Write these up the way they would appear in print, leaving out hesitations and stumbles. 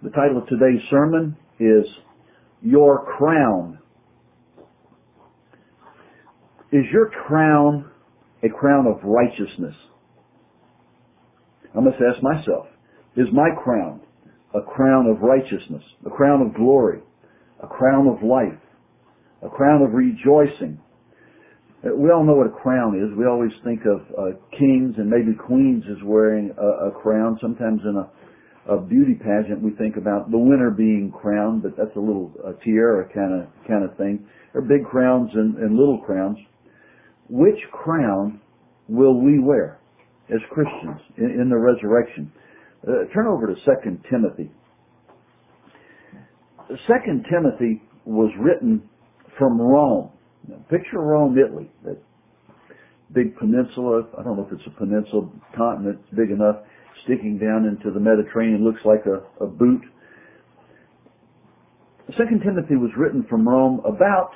The title of today's sermon is Your Crown. Is your crown a crown of righteousness? I must ask myself, is my crown a crown of righteousness, a crown of glory, a crown of life, a crown of rejoicing? We all know what a crown is. We always think of kings and maybe queens as wearing a crown. Sometimes in a beauty pageant we think about the winner being crowned, but that's a little tiara kind of thing. There are big crowns and little crowns. Which crown will we wear as Christians in the resurrection? Turn over to 2 Timothy. 2 Timothy was written from Rome. Now, picture Rome, Italy, that big peninsula. I don't know if it's a peninsula, continent, it's big enough, sticking down into the Mediterranean, looks like a boot. 2 Timothy was written from Rome about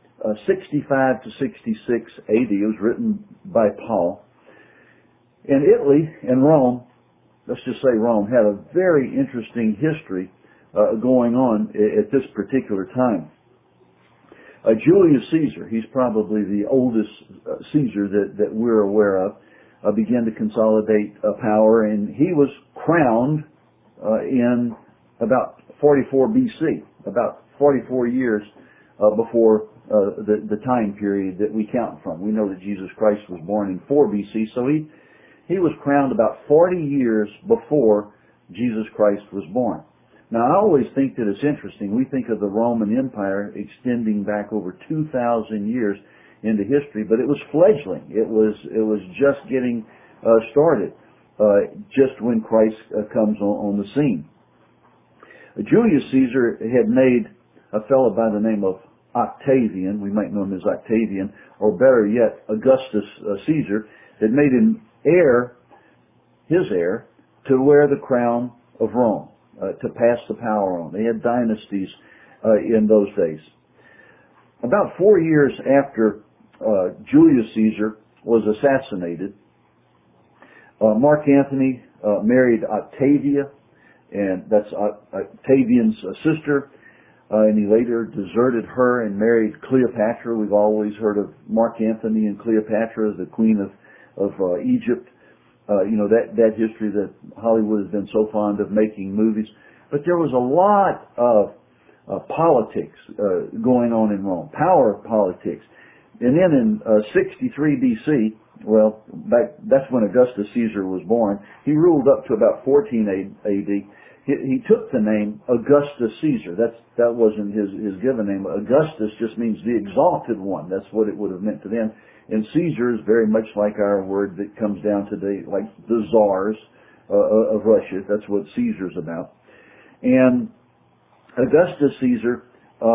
65 to 66 AD. It was written by Paul. And Italy and Rome, let's just say Rome, had a very interesting history going on at this particular time. Julius Caesar, he's probably the oldest Caesar that we're aware of, began to consolidate power, and he was crowned in about 44 BC, about 44 years before the time period that we count from. We know that Jesus Christ was born in 4 BC, so he was crowned about 40 years before Jesus Christ was born. Now, I always think that it's interesting. We think of the Roman Empire extending back over 2,000 years into history, but it was fledgling. It was just getting started, just when Christ comes on the scene. Julius Caesar had made a fellow by the name of Octavian, we might know him as Octavian, or better yet, Augustus Caesar, had made him his heir, to wear the crown of Rome, to pass the power on. They had dynasties in those days. About 4 years after Julius Caesar was assassinated, Mark Antony married Octavia, and that's Octavian's sister, and he later deserted her and married Cleopatra. We've always heard of Mark Antony and Cleopatra, the queen of Egypt. That history that Hollywood has been so fond of making movies. But there was a lot of politics going on in Rome, power politics. And then in 63 BC, that's when Augustus Caesar was born. He ruled up to about 14 AD. He took the name Augustus Caesar. That wasn't his given name. Augustus just means the exalted one. That's what it would have meant to them. And Caesar is very much like our word that comes down today, like the czars of Russia. That's what Caesar's about. And Augustus Caesar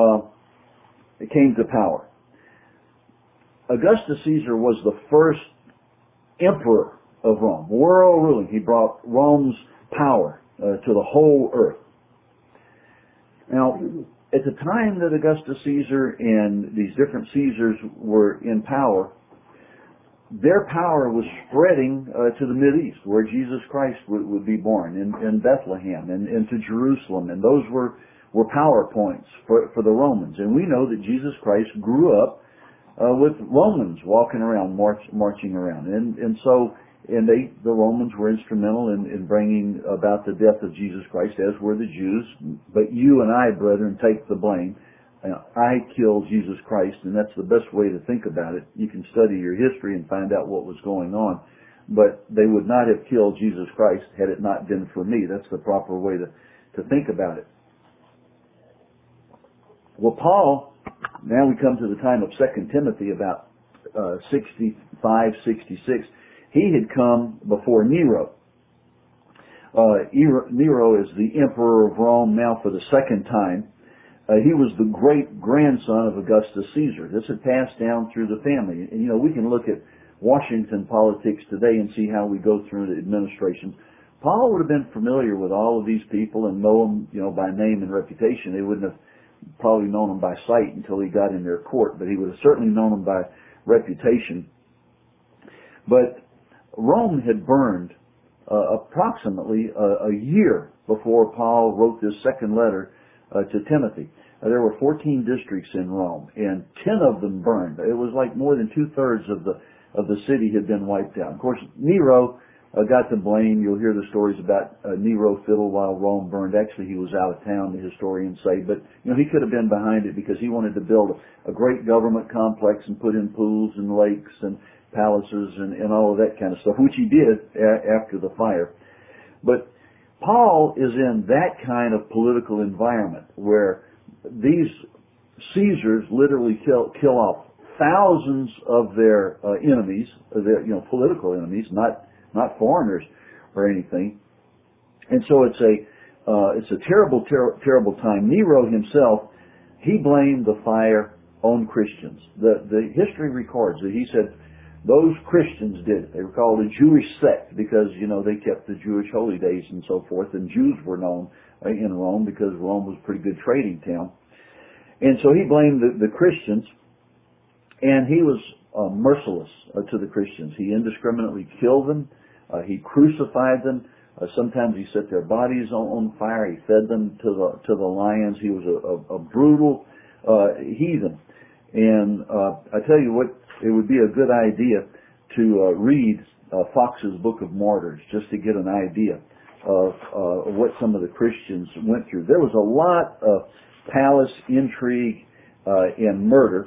came to power. Augustus Caesar was the first emperor of Rome, world ruling. He brought Rome's power to the whole earth. Now, at the time that Augustus Caesar and these different Caesars were in power, their power was spreading to the Mideast, where Jesus Christ would be born, in Bethlehem and to Jerusalem. And those were power points for the Romans. And we know that Jesus Christ grew up with Romans walking around, marching around. And the Romans were instrumental in bringing about the death of Jesus Christ, as were the Jews. But you and I, brethren, take the blame. I killed Jesus Christ, and that's the best way to think about it. You can study your history and find out what was going on. But they would not have killed Jesus Christ had it not been for me. That's the proper way to think about it. Well, Paul, now we come to the time of 2 Timothy, about 65, 66. He had come before Nero. Nero is the emperor of Rome now for the second time. He was the great-grandson of Augustus Caesar. This had passed down through the family. And, we can look at Washington politics today and see how we go through the administrations. Paul would have been familiar with all of these people and know them, by name and reputation. They wouldn't have probably known them by sight until he got in their court, but he would have certainly known them by reputation. But Rome had burned approximately a year before Paul wrote this second letter to Timothy. There were 14 districts in Rome, and 10 of them burned. It was like more than 2/3 of the city had been wiped out. Of course, Nero got the blame. You'll hear the stories about Nero fiddled while Rome burned. Actually, he was out of town, the historians say, but he could have been behind it because he wanted to build a great government complex and put in pools and lakes and palaces and all of that kind of stuff, which he did after the fire. But Paul is in that kind of political environment where these Caesars literally kill off thousands of their enemies, their political enemies, not foreigners or anything. And so it's a terrible time. Nero himself, he blamed the fire on Christians. The history records that he said those Christians did it. They were called a Jewish sect because they kept the Jewish holy days and so forth, and Jews were known in Rome because Rome was a pretty good trading town. And so he blamed the Christians, and he was merciless to the Christians. He indiscriminately killed them. He crucified them. Sometimes he set their bodies on fire. He fed them to the lions. He was a brutal heathen. And I tell you what, it would be a good idea to read Fox's Book of Martyrs just to get an idea of what some of the Christians went through. There was a lot of palace intrigue and murder.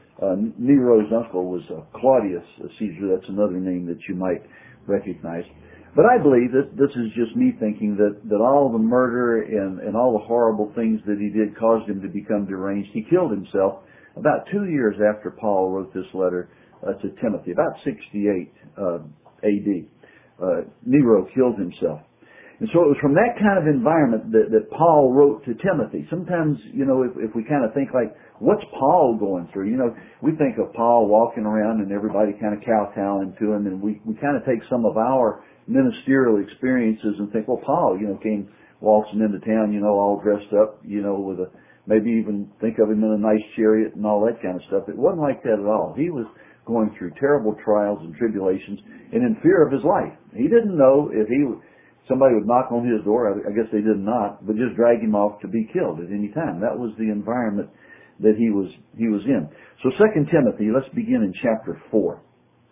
Nero's uncle was Claudius Caesar. That's another name that you might recognize. But I believe that this is just me thinking that all the murder and all the horrible things that he did caused him to become deranged. He killed himself about 2 years after Paul wrote this letter to Timothy, about 68 A.D. Nero killed himself. And so it was from that kind of environment that Paul wrote to Timothy. Sometimes, if we kind of think like, what's Paul going through? We think of Paul walking around and everybody kind of kowtowing to him, and we kind of take some of our ministerial experiences and think, well, Paul, came waltzing into town, all dressed up, with maybe even think of him in a nice chariot and all that kind of stuff. It wasn't like that at all. He was going through terrible trials and tribulations and in fear of his life. He didn't know if somebody would knock on his door. I guess they did not, but just drag him off to be killed at any time. That was the environment that he was in. So 2 Timothy, let's begin in chapter 4.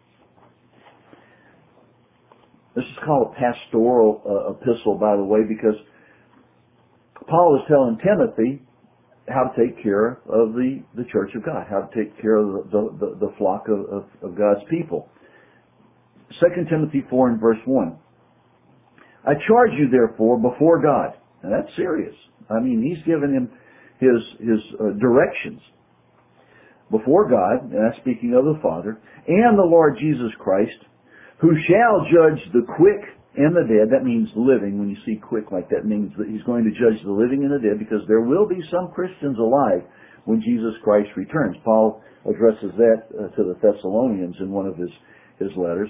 This is called a pastoral epistle, by the way, because Paul is telling Timothy how to take care of the church of God, how to take care of the flock of God's people. 2 Timothy 4 and verse 1. I charge you therefore before God. And that's serious. I mean, he's given him his directions. Before God, and that's speaking of the Father, and the Lord Jesus Christ, who shall judge the quick and the dead. That means living. When you see quick like that, means that he's going to judge the living and the dead, because there will be some Christians alive when Jesus Christ returns. Paul addresses that to the Thessalonians in one of his letters.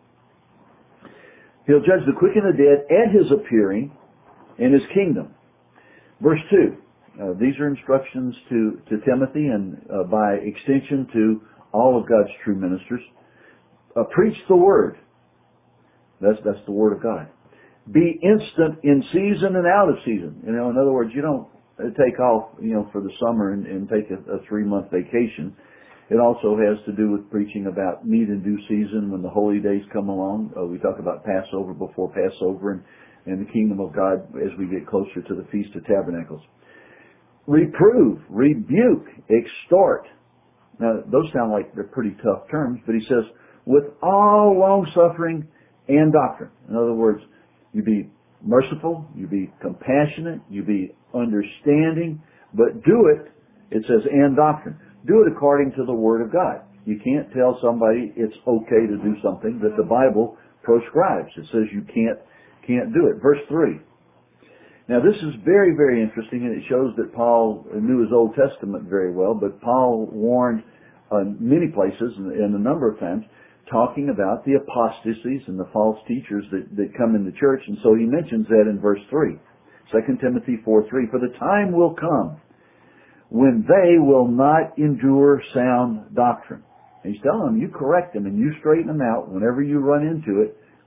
He'll judge the quick and the dead at his appearing in his kingdom. Verse 2. These are instructions to Timothy and by extension to all of God's true ministers. Preach the word. That's the word of God. Be instant in season and out of season. In other words, you don't take off, for the summer and take a 3-month vacation. It also has to do with preaching about meat in due season when the holy days come along. We talk about Passover before Passover and the kingdom of God as we get closer to the Feast of Tabernacles. Reprove, rebuke, extort. Now, those sound like they're pretty tough terms, but he says, with all long-suffering and doctrine. In other words, you be merciful, you be compassionate, you be understanding, but do it, it says, and doctrine. Do it according to the Word of God. You can't tell somebody it's okay to do something that the Bible proscribes. It says you can't do it. Verse 3. Now this is very, very interesting, and it shows that Paul knew his Old Testament very well, but Paul warned many places and a number of times talking about the apostasies and the false teachers that come in the church, and so he mentions that in verse 3. 2 Timothy 4:3. For the time will come when they will not endure sound doctrine. And he's telling them, you correct them and you straighten them out whenever you run into it,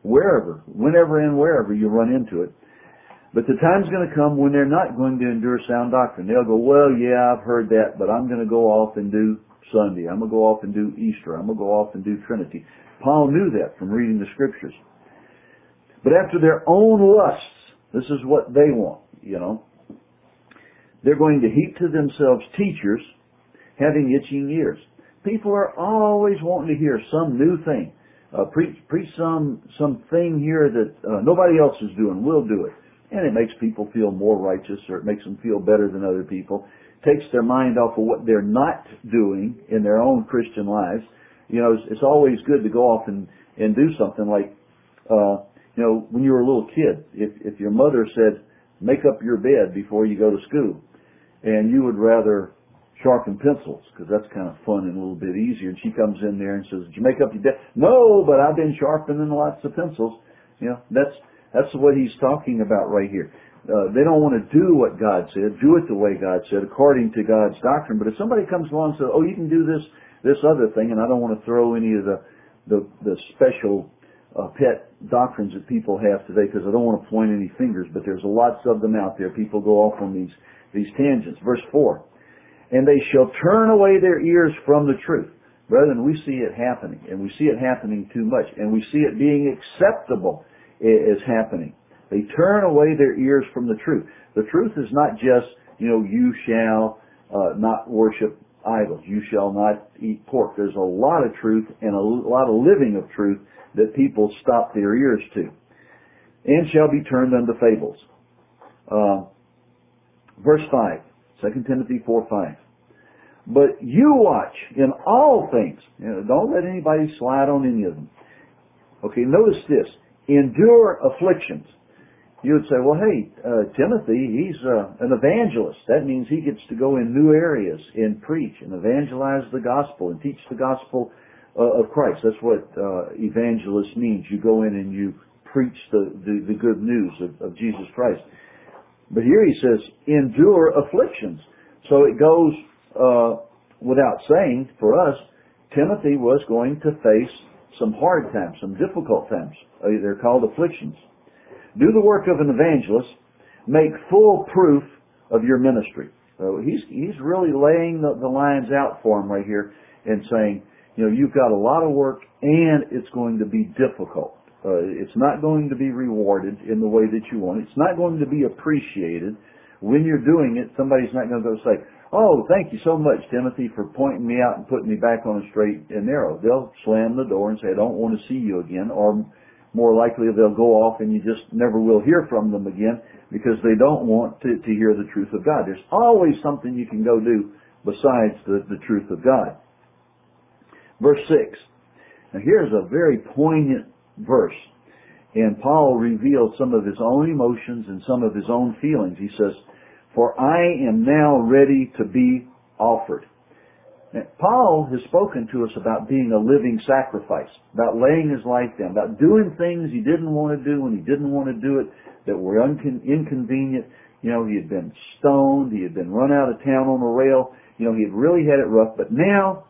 wherever, whenever and wherever you run into it. But the time's going to come when they're not going to endure sound doctrine. They'll go, well, yeah, I've heard that, but I'm going to go off and do Sunday. I'm going to go off and do Easter. I'm going to go off and do Trinity. Paul knew that from reading the Scriptures. But after their own lusts, this is what they want, you know. They're going to heap to themselves teachers having itching ears. People are always wanting to hear some new thing. Preach some thing here that nobody else is doing. We'll do it. And it makes people feel more righteous, or it makes them feel better than other people. Takes their mind off of what they're not doing in their own Christian lives. You know, it's always good to go off and do something like, you know, when you were a little kid, if your mother said, make up your bed before you go to school, and you would rather sharpen pencils, because that's kind of fun and a little bit easier, and she comes in there and says, did you make up your bed? No, but I've been sharpening lots of pencils. You know, that's what he's talking about right here. They don't want to do what God said, do it the way God said, according to God's doctrine. But if somebody comes along and says, oh, you can do this other thing, and I don't want to throw any of the special pet doctrines that people have today, because I don't want to point any fingers, but there's lots of them out there. People go off on these tangents. Verse 4, and they shall turn away their ears from the truth. Brethren, we see it happening, and we see it happening too much, and we see it being acceptable is happening. They turn away their ears from the truth. The truth is not just, you know, you shall not worship idols. You shall not eat pork. There's a lot of truth and a lot of living of truth that people stop their ears to. And shall be turned unto fables. Verse 5, 2 Timothy 4:5. But you watch in all things. You know, don't let anybody slide on any of them. Okay, notice this. Endure afflictions. You would say, well, hey, Timothy, he's an evangelist. That means he gets to go in new areas and preach and evangelize the gospel and teach the gospel of Christ. That's what evangelist means. You go in and you preach the good news of Jesus Christ. But here he says, endure afflictions. So it goes without saying, for us, Timothy was going to face some hard times, some difficult times. They're called afflictions. Do the work of an evangelist. Make full proof of your ministry. So he's really laying the lines out for him right here and saying, you know, you've got a lot of work and it's going to be difficult. It's not going to be rewarded in the way that you want. It's not going to be appreciated. When you're doing it, somebody's not going to go say, oh, thank you so much, Timothy, for pointing me out and putting me back on a straight and narrow. They'll slam the door and say, I don't want to see you again, or more likely they'll go off and you just never will hear from them again because they don't want to hear the truth of God. There's always something you can go do besides the truth of God. Verse 6. Now here's a very poignant verse. And Paul revealed some of his own emotions and some of his own feelings. He says, for I am now ready to be offered. Now, Paul has spoken to us about being a living sacrifice, about laying his life down, about doing things he didn't want to do when he didn't want to do it, that were inconvenient. You know, he had been stoned, he had been run out of town on a rail, you know, he had really had it rough, but now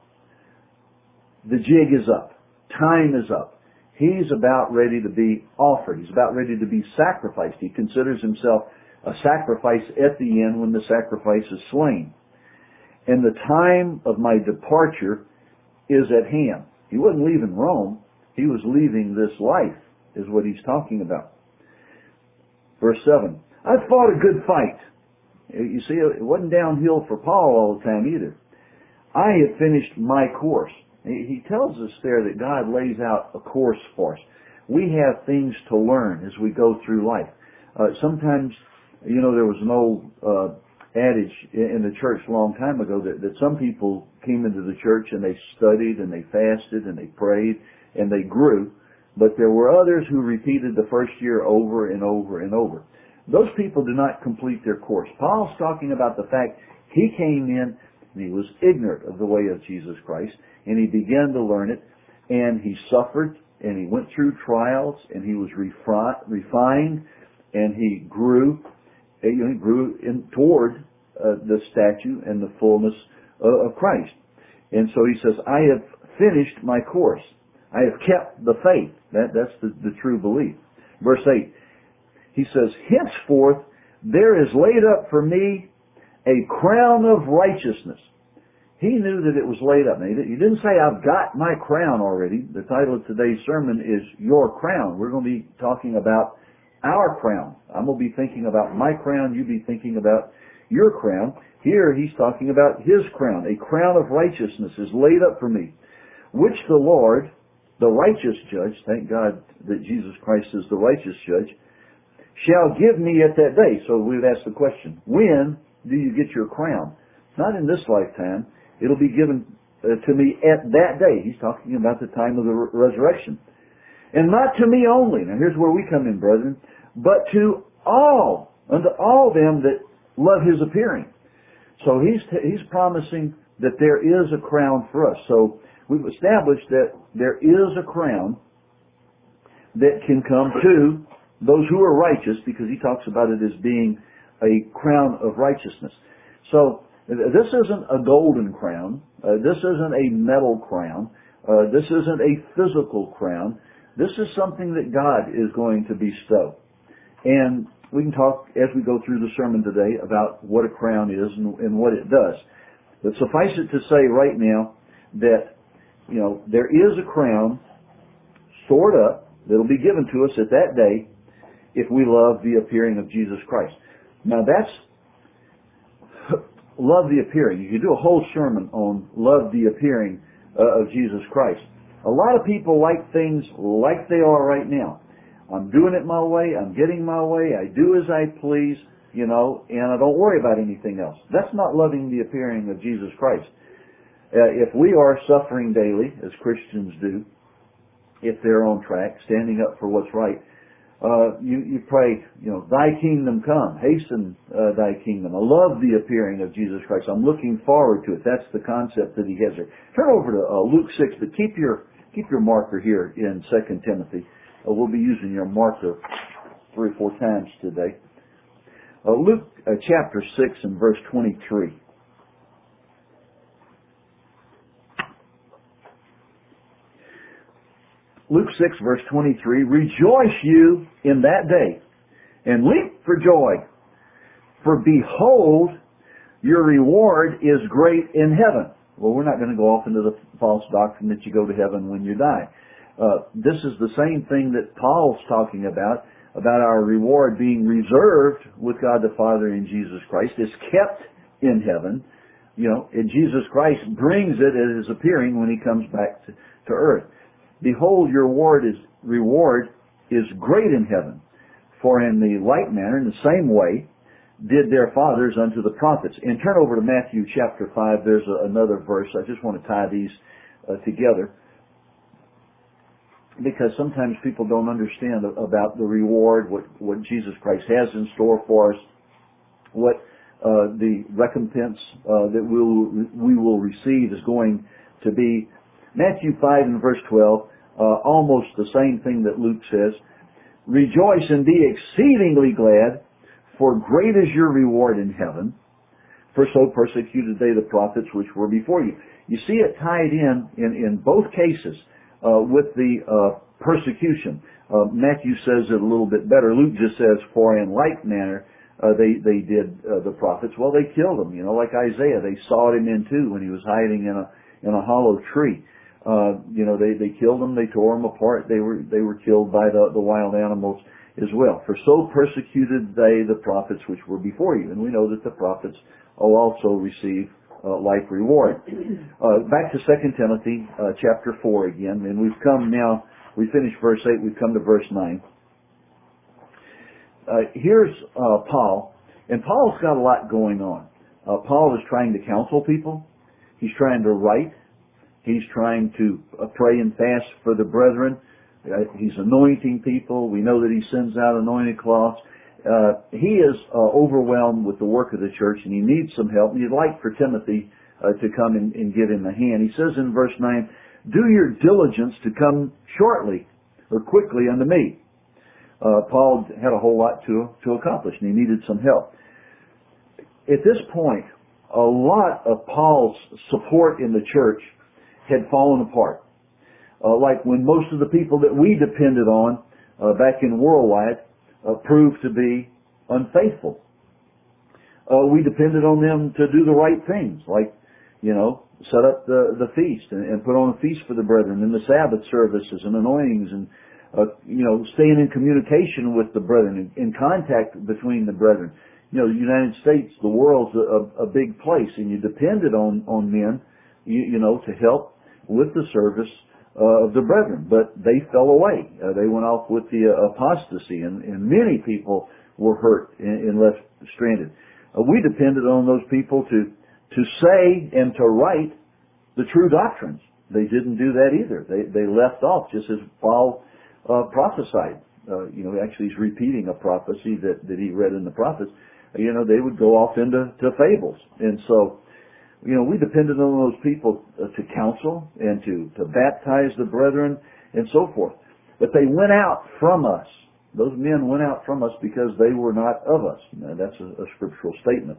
the jig is up. Time is up. He's about ready to be offered. He's about ready to be sacrificed. He considers himself a sacrifice at the end when the sacrifice is slain. And the time of my departure is at hand. He wasn't leaving Rome. He was leaving this life, is what he's talking about. Verse 7. I've fought a good fight. You see, it wasn't downhill for Paul all the time either. I have finished my course. He tells us there that God lays out a course for us. We have things to learn as we go through life. Sometimes, you know, there was an old adage in the church a long time ago that some people came into the church and they studied and they fasted and they prayed and they grew, but there were others who repeated the first year over and over and over. Those people do not complete their course. Paul's talking about the fact he came in and he was ignorant of the way of Jesus Christ, and he began to learn it, and he suffered, and he went through trials, and he was refined, and he grew. He grew toward the stature and the fullness of Christ. And so he says, I have finished my course. I have kept the faith. That's the true belief. Verse 8, he says, henceforth there is laid up for me a crown of righteousness. He knew that it was laid up. Now, he didn't say, I've got my crown already. The title of today's sermon is Your Crown. We're going to be talking about our crown. I'm going to be thinking about my crown. You be thinking about your crown. Here he's talking about his crown. A crown of righteousness is laid up for me, which the Lord, the righteous judge, thank God that Jesus Christ is the righteous judge, shall give me at that day. So we would ask the question, when do you get your crown? Not in this lifetime. It'll be given to me at that day. He's talking about the time of the resurrection. And not to me only. Now here's where we come in, brethren. But to all, unto all them that love his appearing. So he's promising that there is a crown for us. So we've established that there is a crown that can come to those who are righteous, because he talks about it as being a crown of righteousness. So this isn't a golden crown. This isn't a metal crown. This isn't a physical crown. This is something that God is going to bestow. And we can talk as we go through the sermon today about what a crown is and what it does. But suffice it to say right now that, there is a crown stored up that'll be given to us at that day if we love the appearing of Jesus Christ. Now that's love the appearing. You could do a whole sermon on love the appearing of Jesus Christ. A lot of people like things like they are right now. I'm doing it my way. I'm getting my way. I do as I please, and I don't worry about anything else. That's not loving the appearing of Jesus Christ. If we are suffering daily, as Christians do, if they're on track, standing up for what's right, you pray, thy kingdom come, hasten thy kingdom. I love the appearing of Jesus Christ. I'm looking forward to it. That's the concept that he has there. Turn over to Luke 6, but keep your marker here in 2 Timothy. We'll be using your marker 3 or 4 times today. Luke chapter 6 and verse 23. Luke 6 verse 23, rejoice you in that day, and leap for joy, for behold, your reward is great in heaven. Well, we're not going to go off into the false doctrine that you go to heaven when you die. This is the same thing that Paul's talking about our reward being reserved with God the Father in Jesus Christ. It's kept in heaven, and Jesus Christ brings it at his appearing when he comes back to earth. Behold, your reward is great in heaven. For in the like manner, in the same way, did their fathers unto the prophets. And turn over to Matthew chapter 5. There's another verse. I just want to tie these together, because sometimes people don't understand about the reward, what Jesus Christ has in store for us, what the recompense that we will receive is going to be. Matthew 5 and verse 12, almost the same thing that Luke says. Rejoice and be exceedingly glad, for great is your reward in heaven. For so persecuted they the prophets which were before you. You see it tied in both cases with the persecution. Matthew says it a little bit better. Luke just says, for in like manner they did the prophets. Well, they killed them. Like Isaiah, they sawed him in two when he was hiding in a hollow tree. They killed them, they tore them apart, they were killed by the wild animals as well. For so persecuted they the prophets which were before you. And we know that the prophets will also receive like reward. Back to 2 Timothy chapter 4 again, and we've come now, we finished verse 8, we've come to verse 9. Here's Paul, and Paul's got a lot going on. Paul is trying to counsel people. He's trying to write. He's trying to pray and fast for the brethren. He's anointing people. We know that he sends out anointed cloths. He is overwhelmed with the work of the church, and he needs some help. And he'd like for Timothy to come and give him a hand. He says in verse 9, do your diligence to come shortly or quickly unto me. Paul had a whole lot to accomplish, and he needed some help. At this point, a lot of Paul's support in the church had fallen apart. like when most of the people that we depended on back in Worldwide proved to be unfaithful. We depended on them to do the right things, like, set up the feast and put on a feast for the brethren, and the Sabbath services and anointings, and staying in communication with the brethren, in contact between the brethren. The United States, the world's a big place, and you depended on men, to help with the service of the brethren. But they fell away. They went off with the apostasy, and many people were hurt and left stranded. We depended on those people to say and to write the true doctrines. They didn't do that either. They left off, just as Paul prophesied. Actually he's repeating a prophecy that he read in the prophets. They would go off into fables. And so, we depended on those people to counsel and to baptize the brethren and so forth. But they went out from us. Those men went out from us because they were not of us. Now, that's a scriptural statement.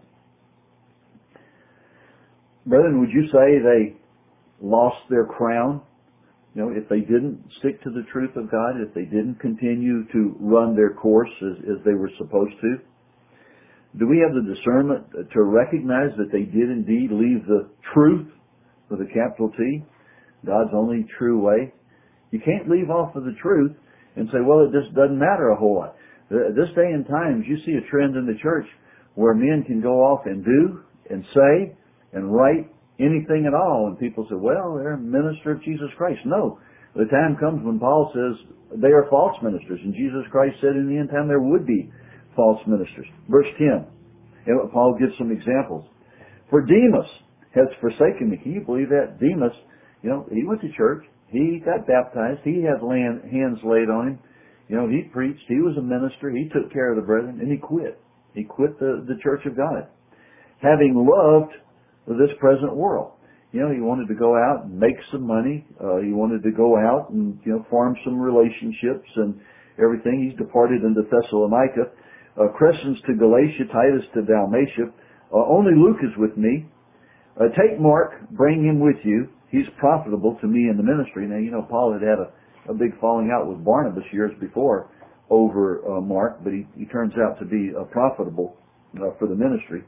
Brethren, would you say they lost their crown? If they didn't stick to the truth of God, if they didn't continue to run their course as they were supposed to? Do we have the discernment to recognize that they did indeed leave the truth, with a capital T, God's only true way? You can't leave off of the truth and say, well, it just doesn't matter a whole lot. This day and times, you see a trend in the church where men can go off and do and say and write anything at all, and people say, well, they're a minister of Jesus Christ. No. The time comes when Paul says they are false ministers, and Jesus Christ said in the end time there would be false ministers. Verse 10, and Paul gives some examples. For Demas has forsaken me. Can you believe that? Demas, he went to church. He got baptized. He had hands laid on him. He preached. He was a minister. He took care of the brethren, and he quit. He quit the church of God, having loved this present world. He wanted to go out and make some money. He wanted to go out and, farm some relationships and everything. He's departed into Thessalonica. Crescens to Galatia, Titus to Dalmatia. Only Luke is with me. Take Mark, bring him with you. He's profitable to me in the ministry. Now, Paul had a big falling out with Barnabas years before over Mark, but he turns out to be profitable for the ministry.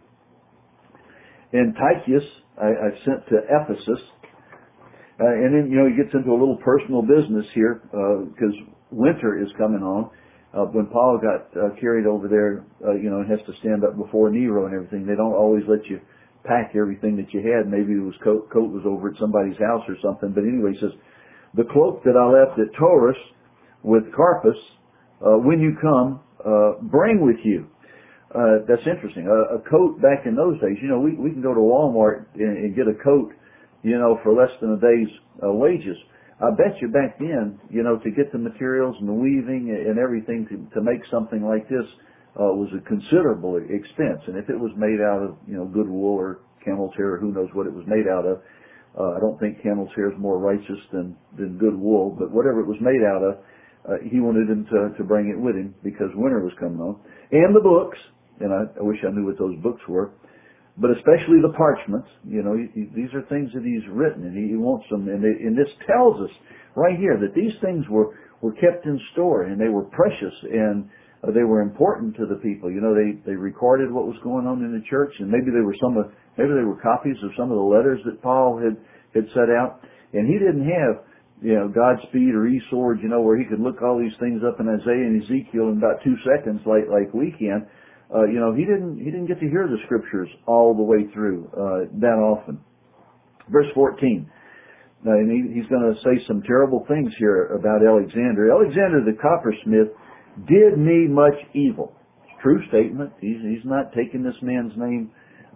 And Tychicus I sent to Ephesus. And then, he gets into a little personal business here because winter is coming on. When Paul got carried over there, and has to stand up before Nero and everything, they don't always let you pack everything that you had. Maybe it was coat was over at somebody's house or something. But anyway, he says, the cloak that I left at Taurus with Carpus, when you come, bring with you. That's interesting. A coat back in those days, we can go to Walmart and get a coat, for less than a day's wages. I bet you back then, to get the materials and the weaving and everything to make something like this was a considerable expense. And if it was made out of, good wool or camel's hair, or who knows what it was made out of, I don't think camel's hair is more righteous than good wool, but whatever it was made out of, he wanted him to bring it with him because winter was coming on. And the books, and I wish I knew what those books were, but especially the parchments. These are things that he's written, and he wants them. And this tells us right here that these things were kept in store, and they were precious, and they were important to the people. They recorded what was going on in the church, and maybe they were copies of some of the letters that Paul had set out. And he didn't have Godspeed or eSword, where he could look all these things up in Isaiah and Ezekiel in about 2 seconds, like we can. He didn't get to hear the scriptures all the way through that often. Verse 14. And he's going to say some terrible things here about Alexander. Alexander the coppersmith did me much evil. It's a true statement. He's not taking this man's name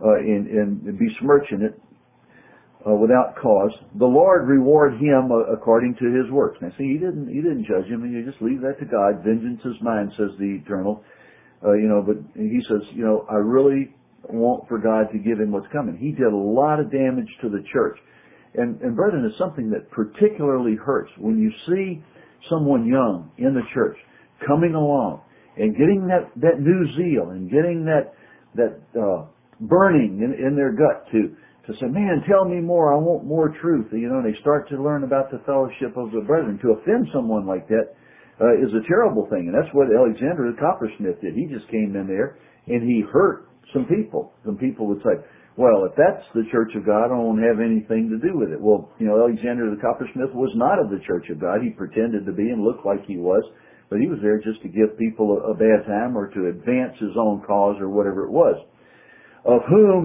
and besmirching it without cause. The Lord reward him according to his works. Now, see, he didn't judge him, and you just leave that to God. Vengeance is mine, says the Eternal. But he says, I really want for God to give him what's coming. He did a lot of damage to the church. And brethren, it's something that particularly hurts when you see someone young in the church coming along and getting that new zeal and getting that burning in their gut to to say, man, tell me more, I want more truth. You know, and they start to learn about the fellowship of the brethren. To offend someone like that is a terrible thing. And that's what Alexander the coppersmith did. He just came in there and he hurt some people. Some people would say, well, if that's the Church of God, I don't have anything to do with it. Well, you know, Alexander the coppersmith was not of the Church of God. He pretended to be and looked like he was, but he was there just to give people a bad time or to advance his own cause or whatever it was. Of whom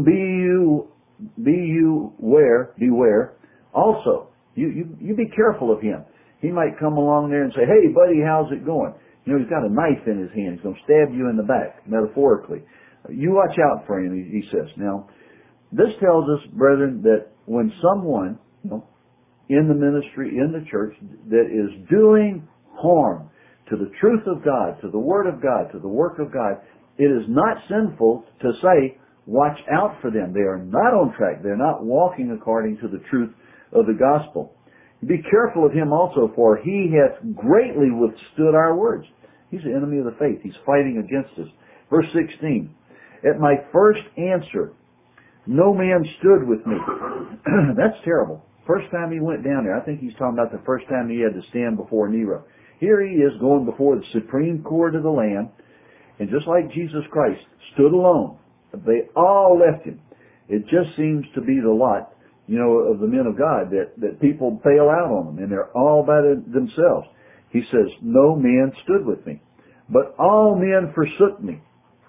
beware also. You be careful of him. He might come along there and say, hey buddy, how's it going? You know, he's got a knife in his hand. He's going to stab you in the back, metaphorically. You watch out for him, he says. Now, this tells us, brethren, that when someone, you know, in the ministry, in the church, that is doing harm to the truth of God, to the Word of God, to the work of God, it is not sinful to say, watch out for them. They are not on track. They're not walking according to the truth of the gospel. Be careful of him also, for he hath greatly withstood our words. He's the enemy of the faith. He's fighting against us. Verse 16, at my first answer, no man stood with me. That's terrible. First time he went down there, I think he's talking about the first time he had to stand before Nero. Here he is going before the Supreme Court of the land, and just like Jesus Christ stood alone, they all left him. It just seems to be the lot, you know, of the men of God, that people bail out on them, and they're all by themselves. He says, no man stood with me, but all men forsook me.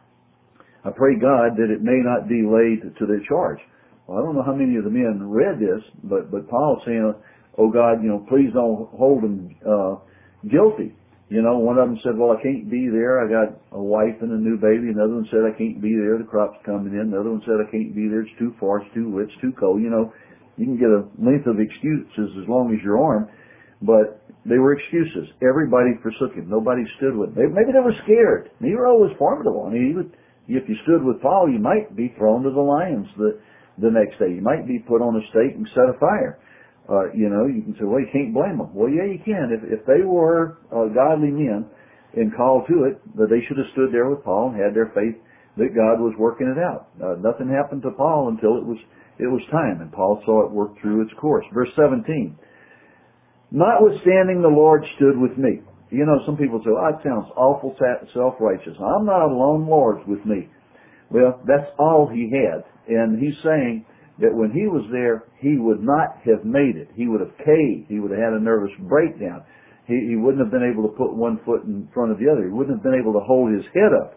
I pray God that it may not be laid to their charge. Well, I don't know how many of the men read this, but Paul's saying, oh God, you know, please don't hold them guilty. You know, one of them said, well, I can't be there. I got a wife and a new baby. Another one said, I can't be there. The crop's coming in. Another one said, I can't be there. It's too far. It's too wet. It's too cold. You know, you can get a length of excuses as long as your arm, but they were excuses. Everybody forsook him. Nobody stood with him. Maybe they were scared. Nero was formidable. I mean, if you stood with Paul, you might be thrown to the lions the next day. You might be put on a stake and set afire. You know, you can say, well, you can't blame them. Well, yeah, you can. If they were godly men and called to it, that they should have stood there with Paul and had their faith that God was working it out. Nothing happened to Paul until it was time, and Paul saw it work through its course. Verse 17, notwithstanding the Lord stood with me. You know, some people say, well, that sounds awful self-righteous. I'm not alone, Lord's with me. Well, that's all he had. And he's saying that when he was there, he would not have made it. He would have caved. He would have had a nervous breakdown. He wouldn't have been able to put one foot in front of the other. He wouldn't have been able to hold his head up.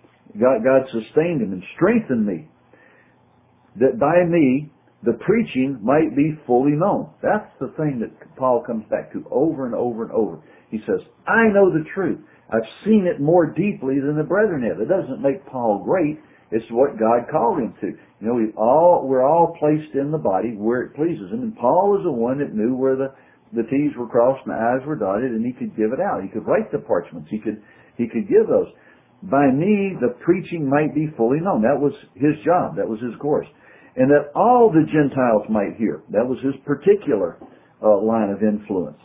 God sustained him and strengthened me, that by me the preaching might be fully known. That's the thing that Paul comes back to over and over and over. He says, I know the truth. I've seen it more deeply than the brethren have. It doesn't make Paul great. It's what God called him to. You know, we're all placed in the body where it pleases him. And Paul was the one that knew where the T's were crossed and the I's were dotted, and he could give it out. He could write the parchments. He could give those. By me, the preaching might be fully known. That was his job. That was his course. And that all the Gentiles might hear. That was his particular line of influence.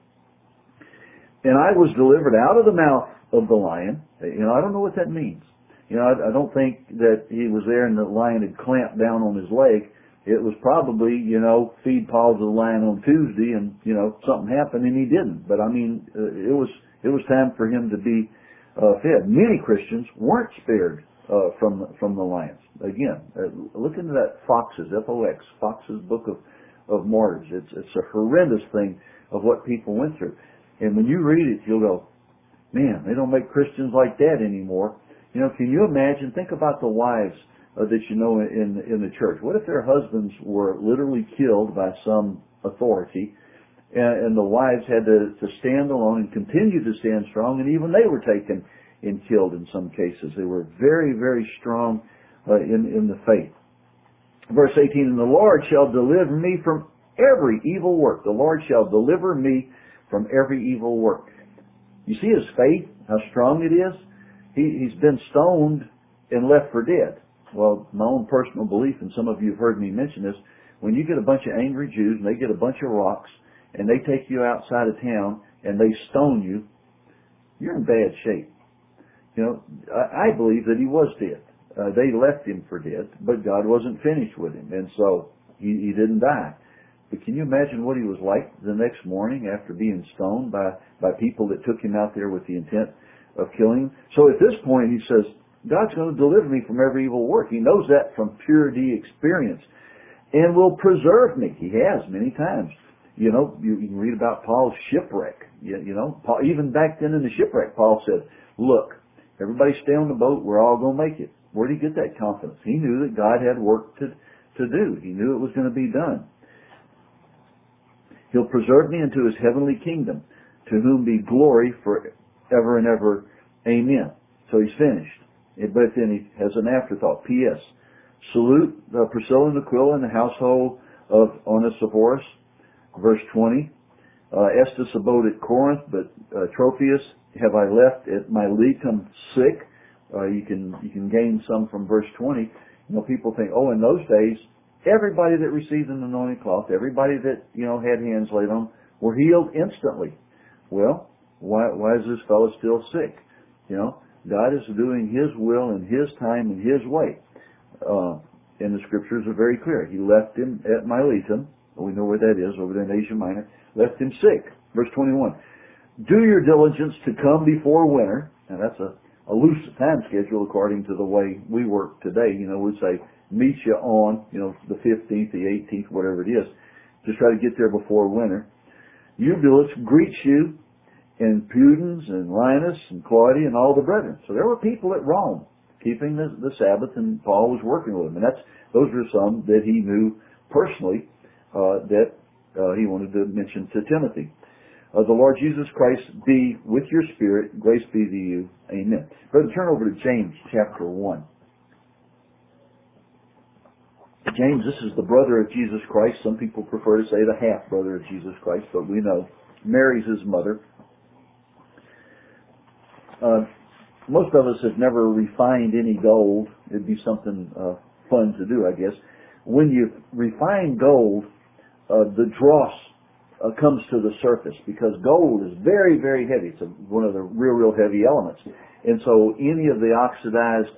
And I was delivered out of the mouth of the lion. You know, I don't know what that means. You know, I don't think that he was there and the lion had clamped down on his leg. It was probably, you know, feed Paul to the lion on Tuesday and, you know, something happened and he didn't. But I mean, it was time for him to be fed. Many Christians weren't spared from the lions. Again, look into that Fox's, F-O-X, Fox's Book of Martyrs. It's a horrendous thing of what people went through. And when you read it, you'll go, man, they don't make Christians like that anymore. You know, can you imagine? Think about the wives that you know in the church. What if their husbands were literally killed by some authority, and the wives had to stand alone and continue to stand strong, and even they were taken and killed in some cases. They were very, very strong in the faith. Verse 18, and the Lord shall deliver me from every evil work. The Lord shall deliver me from every evil work. You see his faith, how strong it is? He's been stoned and left for dead. Well, my own personal belief, and some of you have heard me mention this, when you get a bunch of angry Jews and they get a bunch of rocks and they take you outside of town and they stone you, you're in bad shape. You know, I believe that he was dead. They left him for dead, but God wasn't finished with him. And so He didn't die. But can you imagine what he was like the next morning after being stoned by people that took him out there with the intent of killing him? So at this point he says, God's going to deliver me from every evil work. He knows that from purity experience, and will preserve me. He has many times. You know, you can read about Paul's shipwreck. You know, Paul, even back then in the shipwreck, Paul said, look, everybody stay on the boat. We're all going to make it. Where did he get that confidence? He knew that God had work to do. He knew it was going to be done. He'll preserve me into his heavenly kingdom, to whom be glory forever and ever. Amen. So he's finished. But then he has an afterthought. P.S. Salute Priscilla and Aquila and the household of Onesiphorus. Verse 20. Estes abode at Corinth, but Trophius have I left at Miletum sick. You can gain some from verse 20. You know, people think, oh, in those days, everybody that received an anointing cloth, everybody that, you know, had hands laid on, were healed instantly. Well, why is this fellow still sick? You know, God is doing His will in His time and His way. And the scriptures are very clear. He left him at Miletum. We know where that is, over there in Asia Minor. Left him sick. Verse 21. Do your diligence to come before winter. Now that's a loose time schedule according to the way we work today. You know, we'd say meet you on, you know, the 15th, the 18th, whatever it is. Just try to get there before winter. Eubulus greets you, and Pudens and Linus and Claudia and all the brethren. So there were people at Rome keeping the Sabbath, and Paul was working with them. And those were some that he knew personally that he wanted to mention to Timothy. The Lord Jesus Christ be with your spirit. Grace be to you. Amen. Brother, turn over to James chapter 1. James, this is the brother of Jesus Christ. Some people prefer to say the half-brother of Jesus Christ, but we know Mary's his mother. Most of us have never refined any gold. It'd be something fun to do, I guess. When you refine gold, the dross comes to the surface, because gold is very, very heavy. It's one of the real heavy elements. And so any of the oxidized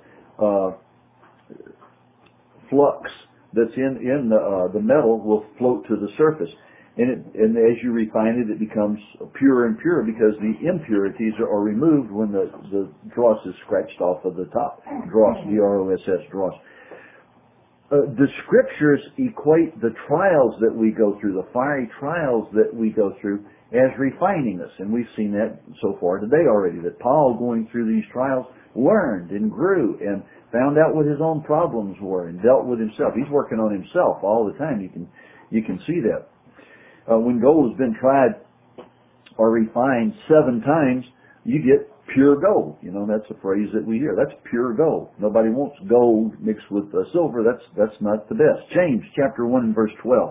flux that's in the metal will float to the surface. And as you refine it, it becomes purer and purer, because the impurities are removed when the dross is scratched off of the top. Dross, D-R-O-S-S, dross. The scriptures equate the trials that we go through, the fiery trials that we go through, as refining us. And we've seen that so far today already, that Paul, going through these trials, learned and grew and found out what his own problems were and dealt with himself. He's working on himself all the time. You can see that. When gold has been tried or refined 7 times, you get pure gold. You know, that's a phrase that we hear. That's pure gold. Nobody wants gold mixed with silver. That's not the best. James chapter 1 and verse 12.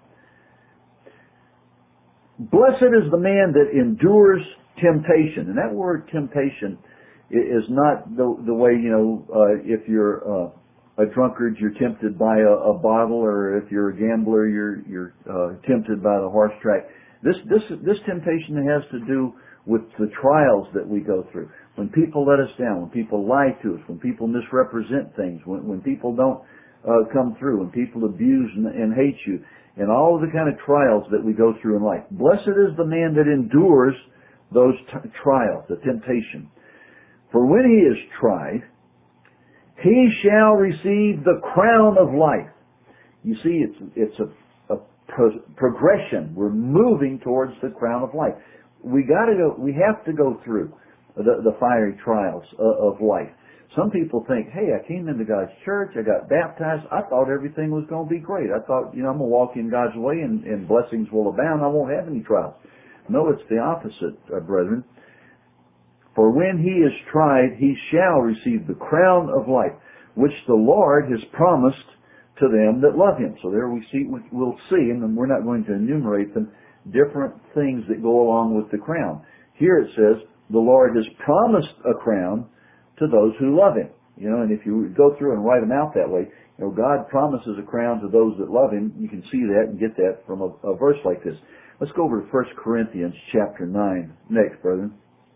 Blessed is the man that endures temptation. And that word temptation is not the way, you know, if you're a drunkard, you're tempted by a bottle, or if you're a gambler, you're tempted by the horse track. This temptation has to do with the trials that we go through. When people let us down, when people lie to us, when people misrepresent things, when people don't come through, when people abuse and hate you, and all of the kind of trials that we go through in life. Blessed is the man that endures those trials, the temptation. For when he is tried, he shall receive the crown of life. You see, it's a progression. We're moving towards the crown of life. We have to go through the fiery trials of life. Some people think, hey, I came into God's church, I got baptized, I thought everything was going to be great. I thought, you know, I'm going to walk in God's way and blessings will abound. I won't have any trials. No, it's the opposite, brethren. For when he is tried, he shall receive the crown of life, which the Lord has promised to them that love him. So there we'll see, and we're not going to enumerate them, different things that go along with the crown. Here it says, the Lord has promised a crown to those who love him. You know, and if you go through and write them out that way, you know, God promises a crown to those that love him. You can see that and get that from a verse like this. Let's go over to 1 Corinthians chapter 9 next, brethren.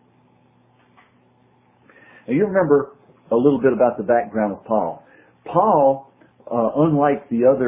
Now, you remember a little bit about the background of Paul. Paul, unlike the other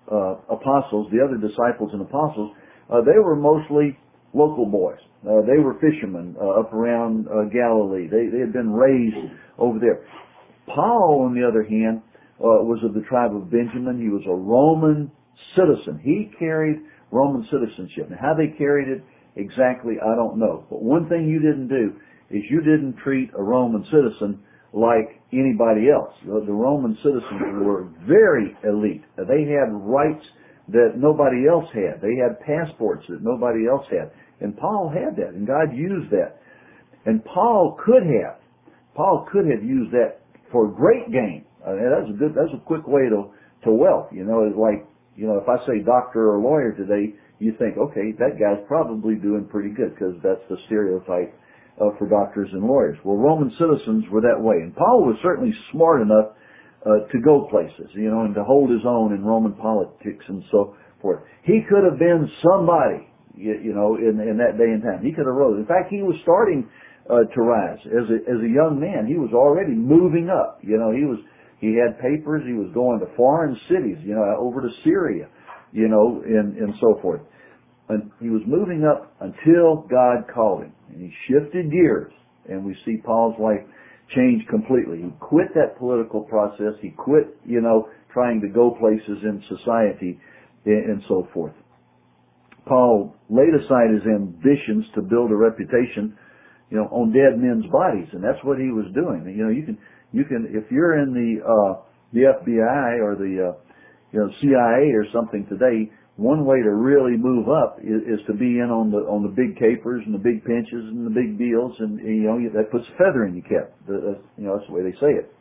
apostles, the other disciples and apostles, they were mostly local boys. They were fishermen up around Galilee. They had been raised over there. Paul, on the other hand, was of the tribe of Benjamin. He was a Roman citizen. He carried Roman citizenship. Now, how they carried it exactly, I don't know. But one thing you didn't do is you didn't treat a Roman citizen like anybody else. The Roman citizens were very elite. They had rights that nobody else had. They had passports that nobody else had. And Paul had that, and God used that. And Paul could have used that for great gain. That's a quick way to wealth. It's like, if I say doctor or lawyer today, you think, okay, that guy's probably doing pretty good, because that's the stereotype for doctors and lawyers. Well, Roman citizens were that way. And Paul was certainly smart enough to go places, and to hold his own in Roman politics and so forth. He could have been somebody, in that day and time. He could have rose. In fact, he was starting to rise as a young man. He was already moving up. He had papers. He was going to foreign cities, over to Syria, and so forth. And he was moving up until God called him. And he shifted gears, and we see Paul's life change completely. He quit that political process. He quit, trying to go places in society and so forth. Paul laid aside his ambitions to build a reputation, on dead men's bodies, and that's what he was doing. You can, if you're in the FBI or the CIA or something today, one way to really move up is to be in on the big capers and the big pinches and the big deals, and that puts a feather in your cap. That's the way they say it.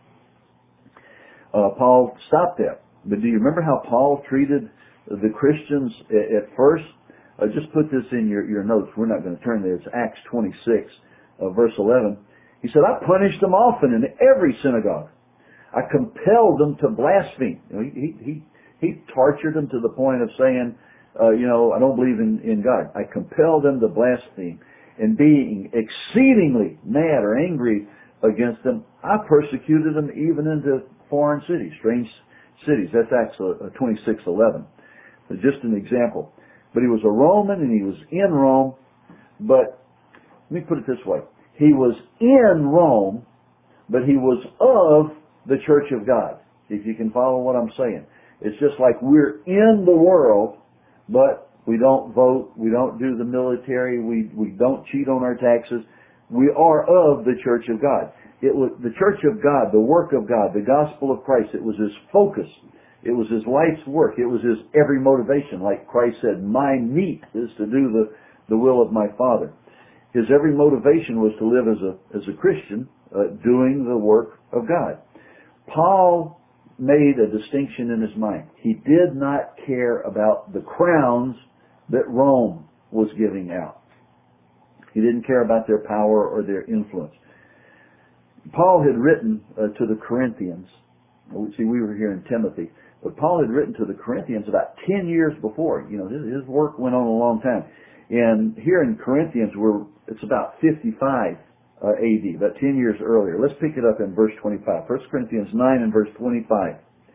Paul stopped that. But do you remember how Paul treated the Christians at first? Just put this in your notes. We're not going to turn there. It's Acts 26, verse 11. He said, I punished them often in every synagogue. I compelled them to blaspheme. He tortured them to the point of saying, I don't believe in God. I compelled them to blaspheme. And being exceedingly mad or angry against them, I persecuted them even into foreign cities, strange cities. That's Acts 26:11. Just an example. But he was a Roman and he was in Rome. But let me put it this way. He was in Rome, but he was of the Church of God. If you can follow what I'm saying. It's just like we're in the world, but we don't vote, we don't do the military, we don't cheat on our taxes. We are of the Church of God. It was the Church of God, the work of God, the gospel of Christ. It was his focus. It was his life's work. It was his every motivation. Like Christ said, my meat is to do the will of my Father. His every motivation was to live as a Christian, doing the work of God. Paul made a distinction in his mind. He did not care about the crowns that Rome was giving out. He didn't care about their power or their influence. Paul had written to the Corinthians. See, we were here in Timothy, but Paul had written to the Corinthians about 10 years before. His work went on a long time. And here in Corinthians, it's about 55 AD, about 10 years earlier. Let's pick it up in verse 25. 1 Corinthians 9 and verse 25.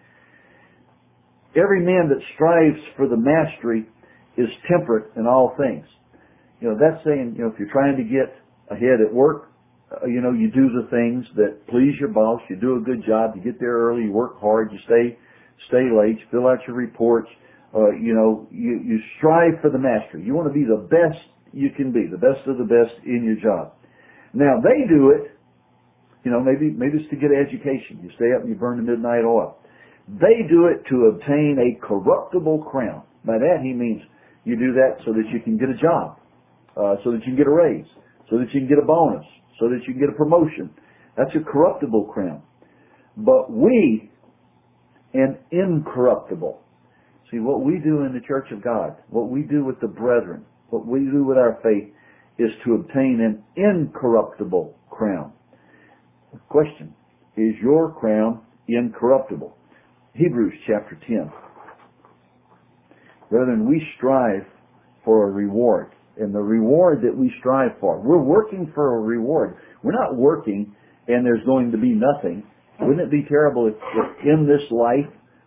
Every man that strives for the mastery is temperate in all things. That's saying, if you're trying to get ahead at work, you do the things that please your boss, you do a good job, you get there early, you work hard, you stay late, you fill out your reports, you strive for the mastery. You want to be the best you can be, the best of the best in your job. Now, they do it, maybe it's to get education. You stay up and you burn the midnight oil. They do it to obtain a corruptible crown. By that he means you do that so that you can get a job, so that you can get a raise, so that you can get a bonus, so that you can get a promotion. That's a corruptible crown. But we, an incorruptible. See, what we do in the Church of God, what we do with the brethren, what we do with our faith, is to obtain an incorruptible crown. Question, is your crown incorruptible? Hebrews chapter 10. Brethren, we strive for a reward. And the reward that we strive for, we're working for a reward. We're not working and there's going to be nothing. Wouldn't it be terrible if in this life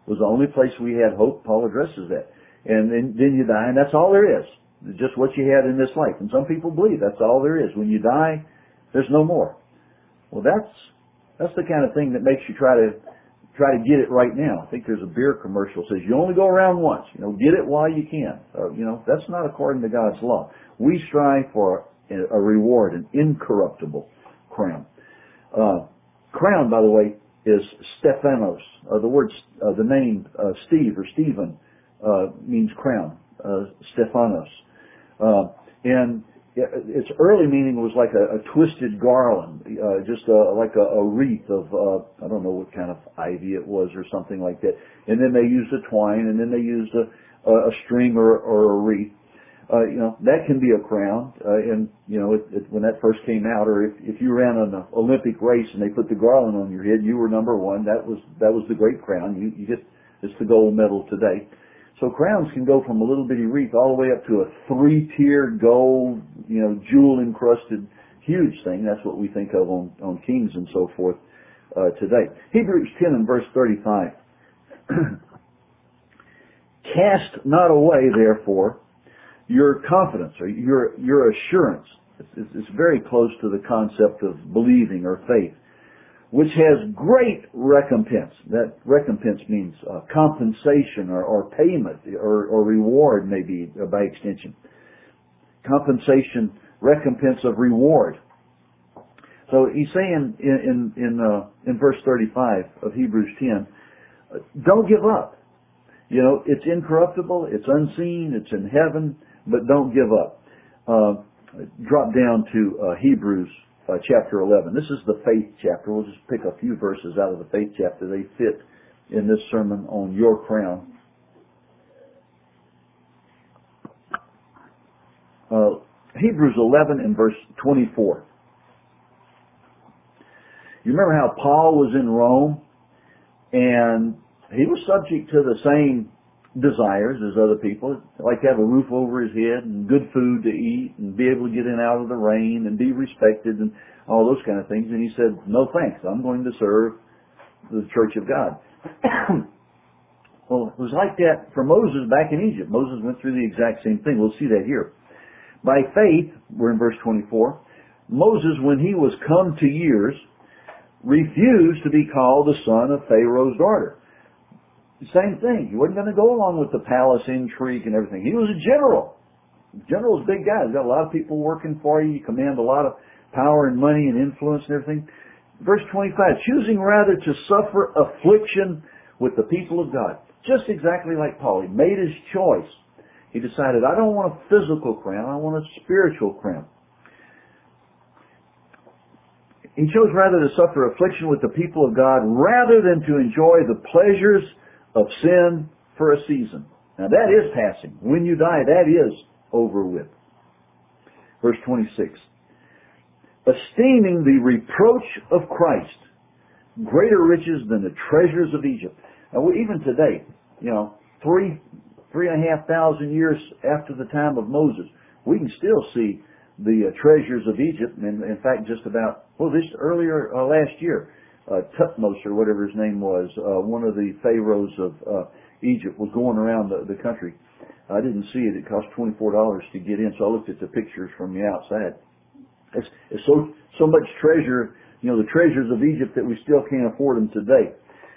was the only place we had hope. Paul addresses that. And then you die, and that's all there is. Just what you had in this life. And some people believe that's all there is. When you die, there's no more. Well, that's the kind of thing that makes you try to get it right now. I think there's a beer commercial that says you only go around once. Get it while you can. That's not according to God's law. We strive for a reward, an incorruptible crown. Crown, by the way, is Stephanos. The name Steve or Stephen means crown. Stephanos. And its early meaning was like a twisted garland, like a wreath of, I don't know what kind of ivy it was or something like that. And then they used a twine, and then they used a string or a wreath. That can be a crown. When that first came out, or if you ran an Olympic race and they put the garland on your head, you were number one. That was the great crown. It's the gold medal today. So crowns can go from a little bitty wreath all the way up to a 3-tiered gold, jewel encrusted, huge thing. That's what we think of on kings and so forth today. Hebrews 10 and verse 35. Cast not away, therefore, your confidence or your assurance. It's very close to the concept of believing or faith, which has great recompense. That recompense means compensation or payment or reward, maybe by extension. Compensation, recompense of reward. So he's saying in verse 35 of Hebrews 10, don't give up. It's incorruptible, it's unseen, it's in heaven, but don't give up. Drop down to Hebrews chapter 11. This is the faith chapter. We'll just pick a few verses out of the faith chapter. They fit in this sermon on your crown. Hebrews 11 and verse 24. You remember how Paul was in Rome and he was subject to the same desires as other people, like to have a roof over his head and good food to eat and be able to get in out of the rain and be respected and all those kind of things. And he said, no thanks, I'm going to serve the church of God. Well, it was like that for Moses back in Egypt. Moses went through the exact same thing. We'll see that here. By faith, we're in verse 24, Moses, when he was come to years, refused to be called the son of Pharaoh's daughter. Same thing. He wasn't going to go along with the palace intrigue and everything. He was a general. General's a big guy. He's got a lot of people working for you. You command a lot of power and money and influence and everything. Verse 25, choosing rather to suffer affliction with the people of God. Just exactly like Paul. He made his choice. He decided, I don't want a physical crown. I want a spiritual crown. He chose rather to suffer affliction with the people of God rather than to enjoy the pleasures of sin for a season. Now that is passing. When you die, that is over with. Verse 26. Esteeming the reproach of Christ greater riches than the treasures of Egypt. Now even today, 3,500 years after the time of Moses, we can still see the treasures of Egypt. And in fact, just about, last year, Tutmos or whatever his name was, one of the pharaohs of Egypt, was going around the country. I didn't see it. It cost $24 to get in, so I looked at the pictures from the outside. It's so much treasure, the treasures of Egypt, that we still can't afford them today.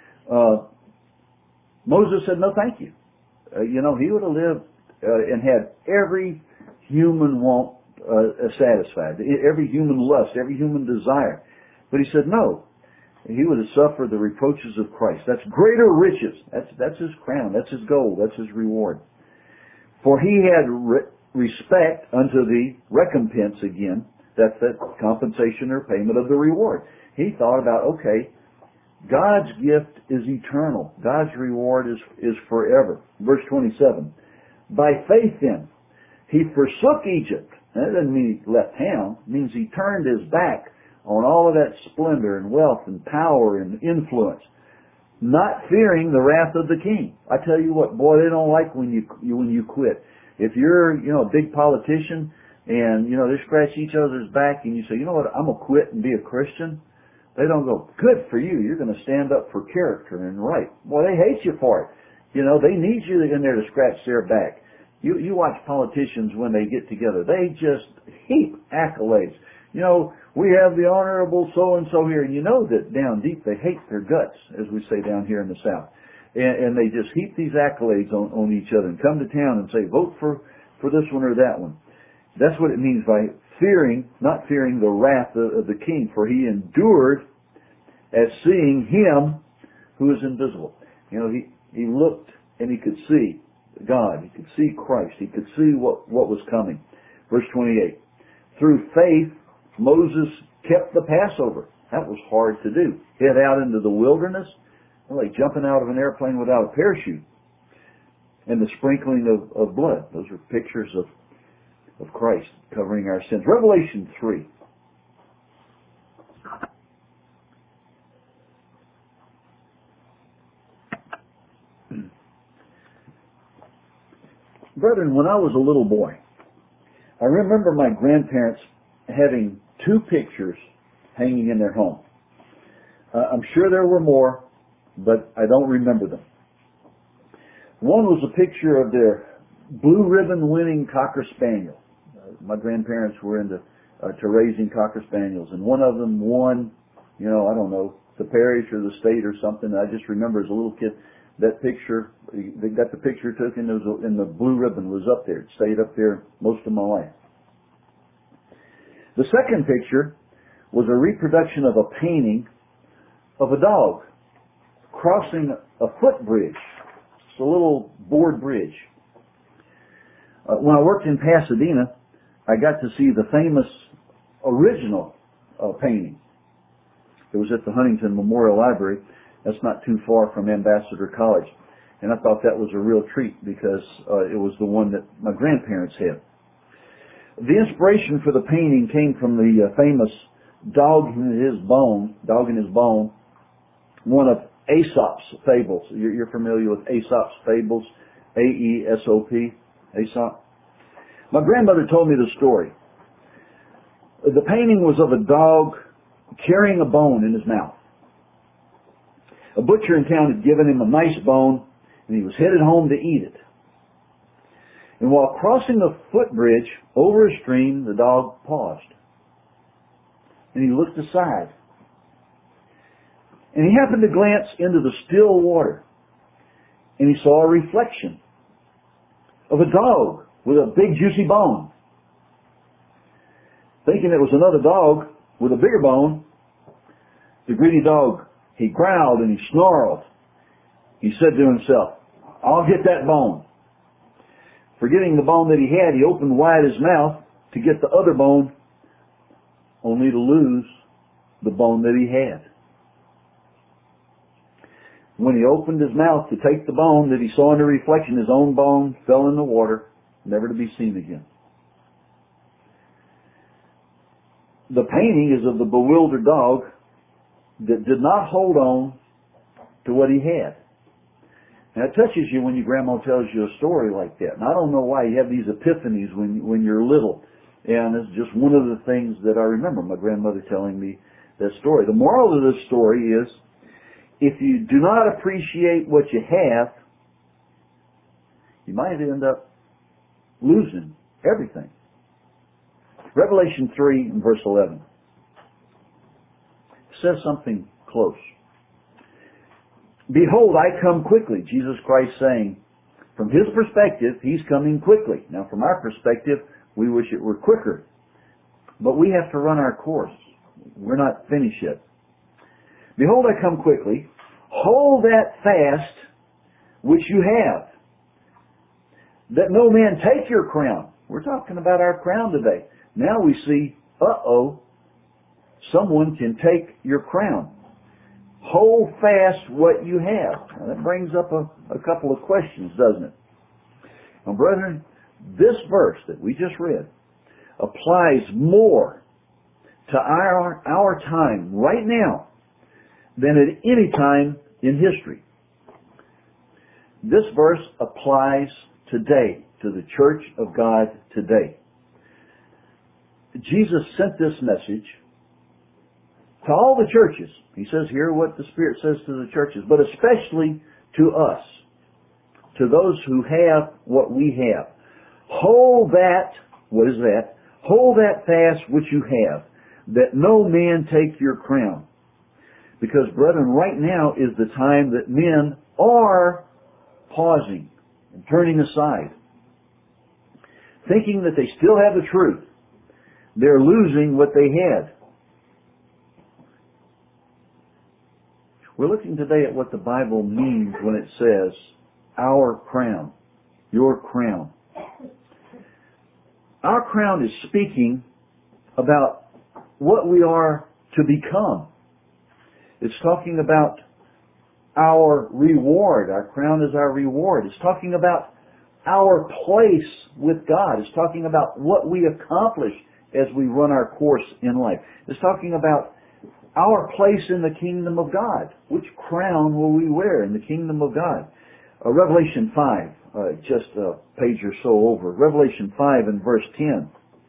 Moses said, no thank you. He would have lived and had every human want satisfied, every human lust, every human desire. But he said no. He would have suffered the reproaches of Christ. That's greater riches. That's his crown. That's his gold. That's his reward. For he had respect unto the recompense again. That's that compensation or payment of the reward. He thought about, okay, God's gift is eternal. God's reward is forever. Verse 27. By faith then, he forsook Egypt. Now, that doesn't mean he left town. It means he turned his back on all of that splendor and wealth and power and influence, not fearing the wrath of the king. I tell you what, boy, they don't like when you quit. If you're, a big politician and, they scratch each other's back and you say, you know what, I'm going to quit and be a Christian. They don't go, good for you, you're going to stand up for character and right. Well, they hate you for it. You know, they need you in there to scratch their back. You watch politicians when they get together. They just heap accolades. You know, we have the honorable so-and-so here. And you know that down deep they hate their guts, as we say down here in the South. And they just heap these accolades on each other and come to town and say, vote for this one or that one. That's what it means by fearing, not fearing the wrath of the king, for he endured as seeing him who is invisible. You know, he looked and he could see God. He could see Christ. He could see what was coming. Verse 28. Through faith, Moses kept the Passover. That was hard to do. Head out into the wilderness, like jumping out of an airplane without a parachute. And the sprinkling of blood. Those are pictures of Christ covering our sins. Revelation 3. Brethren, when I was a little boy, I remember my grandparents having 2 pictures hanging in their home. I'm sure there were more, but I don't remember them. One was a picture of their blue ribbon winning Cocker Spaniel. My grandparents were into raising Cocker Spaniels, and one of them won, I don't know, the parish or the state or something. I just remember as a little kid, that picture, they got the picture took and the blue ribbon was up there. It stayed up there most of my life. The second picture was a reproduction of a painting of a dog crossing a footbridge. It's a little board bridge. When I worked in Pasadena, I got to see the famous original painting. It was at the Huntington Memorial Library. That's not too far from Ambassador College. And I thought that was a real treat because it was the one that my grandparents had. The inspiration for the painting came from the famous Dog in His Bone, one of Aesop's fables. You're familiar with Aesop's fables, A-E-S-O-P, Aesop. My grandmother told me the story. The painting was of a dog carrying a bone in his mouth. A butcher in town had given him a nice bone, and he was headed home to eat it. And while crossing a footbridge over a stream, the dog paused. And he looked aside. And he happened to glance into the still water. And he saw a reflection of a dog with a big juicy bone. Thinking it was another dog with a bigger bone, the greedy dog, he growled and he snarled. He said to himself, I'll get that bone. Forgetting the bone that he had, he opened wide his mouth to get the other bone, only to lose the bone that he had. When he opened his mouth to take the bone that he saw in the reflection, his own bone fell in the water, never to be seen again. The painting is of the bewildered dog that did not hold on to what he had. And it touches you when your grandma tells you a story like that. And I don't know why you have these epiphanies when you're little. And it's just one of the things that I remember my grandmother telling me that story. The moral of this story is, if you do not appreciate what you have, you might end up losing everything. Revelation 3 and verse 11 says something close. Behold, I come quickly. Jesus Christ saying, from his perspective, he's coming quickly. Now, from our perspective, we wish it were quicker. But we have to run our course. We're not finished yet. Behold, I come quickly. Hold that fast which you have, that no man take your crown. We're talking about our crown today. Now we see, someone can take your crown. Hold fast what you have. Now that brings up a couple of questions, doesn't it? Now, brethren, this verse that we just read applies more to our time right now than at any time in history. This verse applies today to the Church of God today. Jesus sent this message To all the churches. He says here what the Spirit says to the churches, but especially to us, to those who have what we have. Hold that, what is that? Hold that fast which you have, that no man take your crown. Because, brethren, right now is the time that men are pausing and turning aside, thinking that they still have the truth. They're losing what they had. We're looking today at what the Bible means when it says, our crown, your crown. Our crown is speaking about what we are to become. It's talking about our reward. Our crown is our reward. It's talking about our place with God. It's talking about what we accomplish as we run our course in life. It's talking about our place in the kingdom of God. Which crown will we wear in the kingdom of God? Revelation 5, just a page or so over. Revelation 5 and verse 10.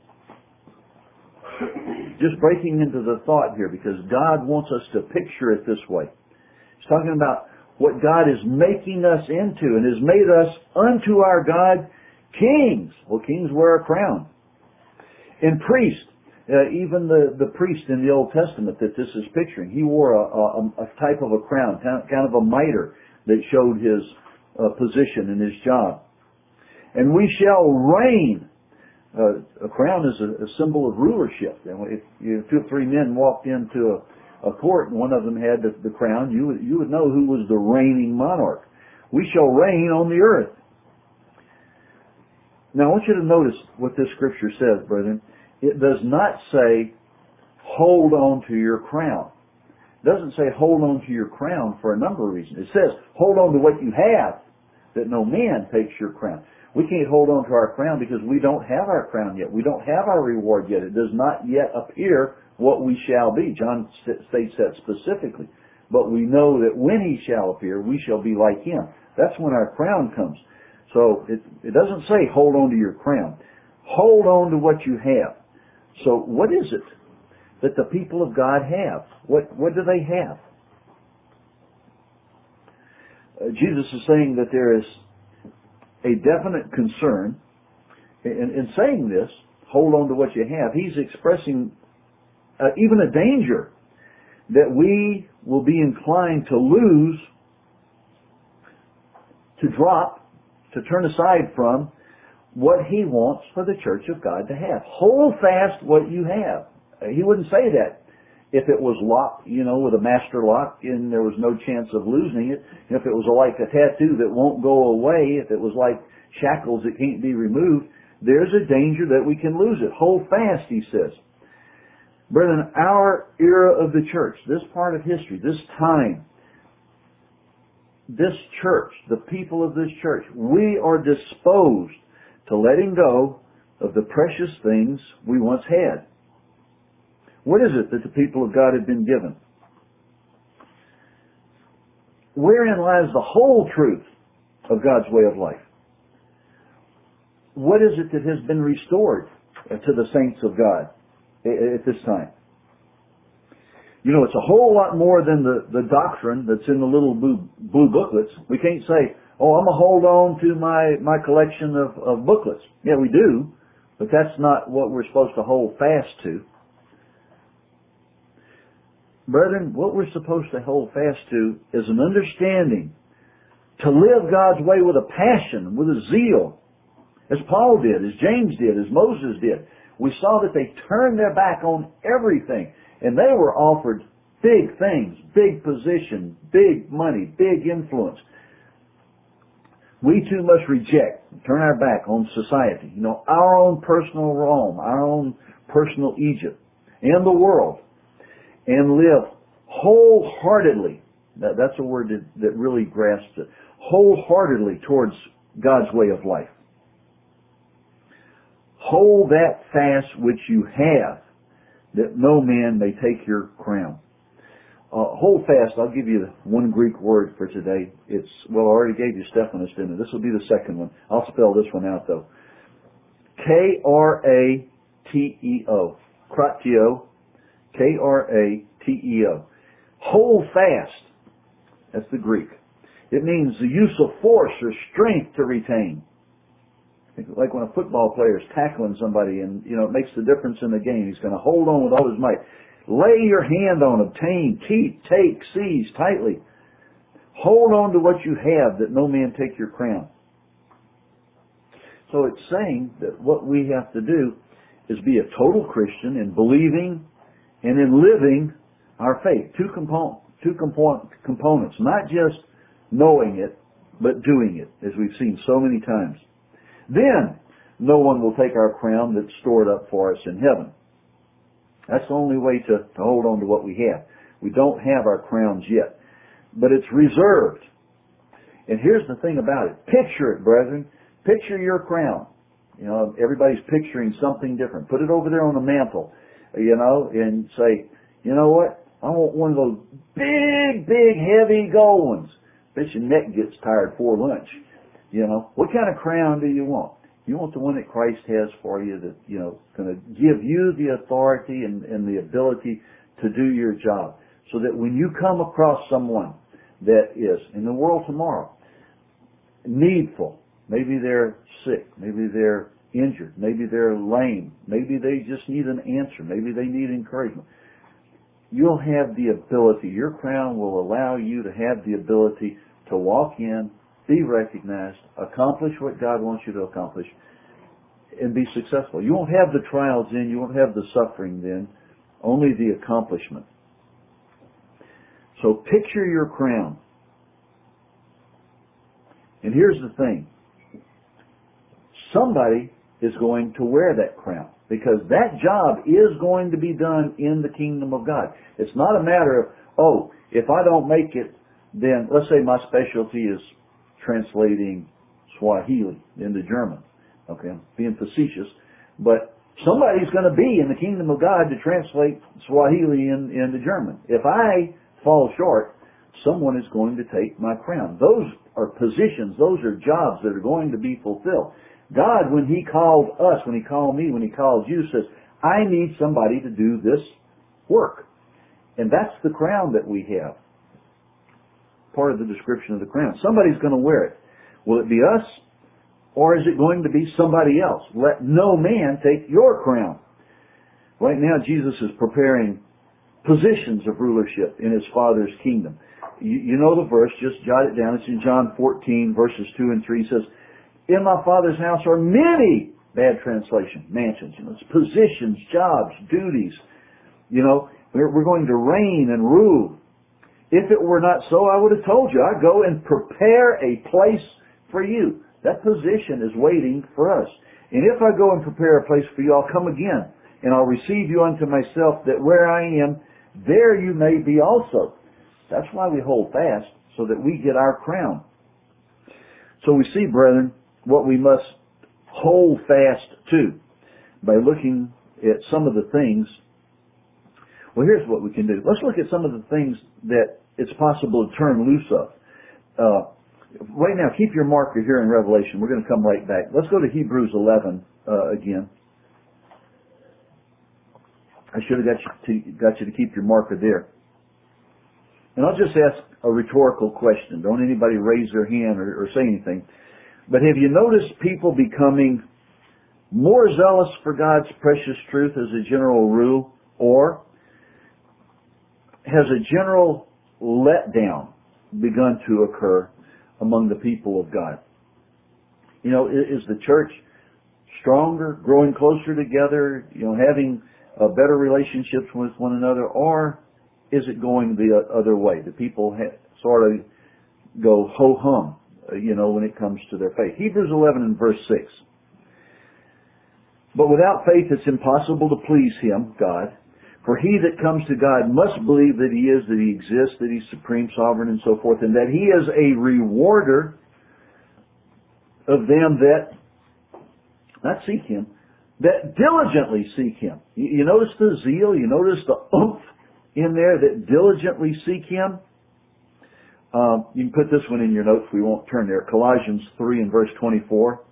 Just breaking into the thought here, because God wants us to picture it this way. He's talking about what God is making us into, and has made us unto our God kings. Well, kings wear a crown. And priests, even the priest in the Old Testament that this is picturing, he wore a type of a crown, kind of a mitre that showed his position in his job. And we shall reign. A crown is a symbol of rulership. And if 2 or 3 men walked into a court and one of them had the crown, you would know who was the reigning monarch. We shall reign on the earth. Now I want you to notice what this scripture says, brethren. It does not say, hold on to your crown. It doesn't say hold on to your crown for a number of reasons. It says, hold on to what you have, that no man takes your crown. We can't hold on to our crown because we don't have our crown yet. We don't have our reward yet. It does not yet appear what we shall be. John states that specifically. But we know that when he shall appear, we shall be like him. That's when our crown comes. So it doesn't say hold on to your crown. Hold on to what you have. So what is it that the people of God have? What do they have? Jesus is saying that there is a definite concern. In saying this, hold on to what you have, he's expressing even a danger that we will be inclined to lose, to drop, to turn aside from what he wants for the church of God to have. Hold fast what you have. He wouldn't say that if it was locked, with a master lock and there was no chance of losing it. If it was like a tattoo that won't go away, if it was like shackles that can't be removed, there's a danger that we can lose it. Hold fast, he says. Brethren, our era of the church, this part of history, this time, this church, the people of this church, we are disposed to letting go of the precious things we once had. What is it that the people of God have been given? Wherein lies the whole truth of God's way of life? What is it that has been restored to the saints of God at this time? It's a whole lot more than the doctrine that's in the little blue booklets. We can't say, oh, I'm going to hold on to my collection of booklets. Yeah, we do, but that's not what we're supposed to hold fast to. Brethren, what we're supposed to hold fast to is an understanding to live God's way with a passion, with a zeal, as Paul did, as James did, as Moses did. We saw that they turned their back on everything, and they were offered big things, big position, big money, big influence. We too must reject, turn our back on society, our own personal Rome, our own personal Egypt, and the world, and live wholeheartedly. That's a word that really grasps it. Wholeheartedly towards God's way of life. Hold that fast which you have, that no man may take your crown. Hold fast, I'll give you one Greek word for today. I already gave you Stephanus, didn't I? This will be the second one. I'll spell this one out though. K-R-A-T-E-O. Kratio. K-R-A-T-E-O. T-E-O. Hold fast. That's the Greek. It means the use of force or strength to retain. Like when a football player is tackling somebody and, it makes the difference in the game. He's going to hold on with all his might. Lay your hand on, obtain, keep, take, seize tightly. Hold on to what you have, that no man take your crown. So it's saying that what we have to do is be a total Christian in believing and in living our faith. Two components, not just knowing it, but doing it, as we've seen so many times. Then no one will take our crown that's stored up for us in heaven. That's the only way to hold on to what we have. We don't have our crowns yet, but it's reserved. And here's the thing about it. Picture it, brethren. Picture your crown. Everybody's picturing something different. Put it over there on the mantle, and say, you know what? I want one of those big, heavy gold ones. Bet your neck gets tired before lunch. What kind of crown do you want? You want the one that Christ has for you that, going to give you the authority and the ability to do your job. So that when you come across someone that is in the world tomorrow, needful, maybe they're sick, maybe they're injured, maybe they're lame, maybe they just need an answer, maybe they need encouragement. You'll have the ability, your crown will allow you to have the ability to walk in, be recognized, accomplish what God wants you to accomplish, and be successful. You won't have the trials then, you won't have the suffering then, only the accomplishment. So picture your crown. And here's the thing. Somebody is going to wear that crown, because that job is going to be done in the kingdom of God. It's not a matter of, if I don't make it, then let's say my specialty is translating Swahili into German. Okay, I'm being facetious, but somebody's going to be in the kingdom of God to translate Swahili into German. If I fall short, someone is going to take my crown. Those are positions, those are jobs that are going to be fulfilled. God, when He called us, when He called me, when He called you, says, I need somebody to do this work. And that's the crown that we have. Part of the description of the crown. Somebody's going to wear it. Will it be us, or is it going to be somebody else? Let no man take your crown. Right now, Jesus is preparing positions of rulership in His Father's kingdom. You know the verse, just jot it down. It's in John 14, verses 2 and 3. It says, in my Father's house are many, bad translation, mansions. It's positions, jobs, duties. We're going to reign and rule. If it were not so, I would have told you, I'd go and prepare a place for you. That position is waiting for us. And if I go and prepare a place for you, I'll come again, and I'll receive you unto myself, that where I am, there you may be also. That's why we hold fast, so that we get our crown. So we see, brethren, what we must hold fast to by looking at some of the things. Well, here's what we can do. Let's look at some of the things that it's possible to turn loose of. Right now, keep your marker here in Revelation. We're going to come right back. Let's go to Hebrews 11 again. I should have got you to keep your marker there. And I'll just ask a rhetorical question. Don't anybody raise their hand or say anything. But have you noticed people becoming more zealous for God's precious truth as a general rule, or has a general letdown begun to occur among the people of God? Is the church stronger, growing closer together, having better relationships with one another, or is it going the other way? The people sort of go ho-hum, when it comes to their faith. Hebrews 11 and verse 6. But without faith it's impossible to please Him, God. For he that comes to God must believe that He is, that He exists, that He's supreme, sovereign, and so forth, and that He is a rewarder of them that, not seek Him, that diligently seek Him. You notice the zeal, you notice the oomph in there, that diligently seek Him. You can put this one in your notes, we won't turn there. Colossians 3 and verse 24.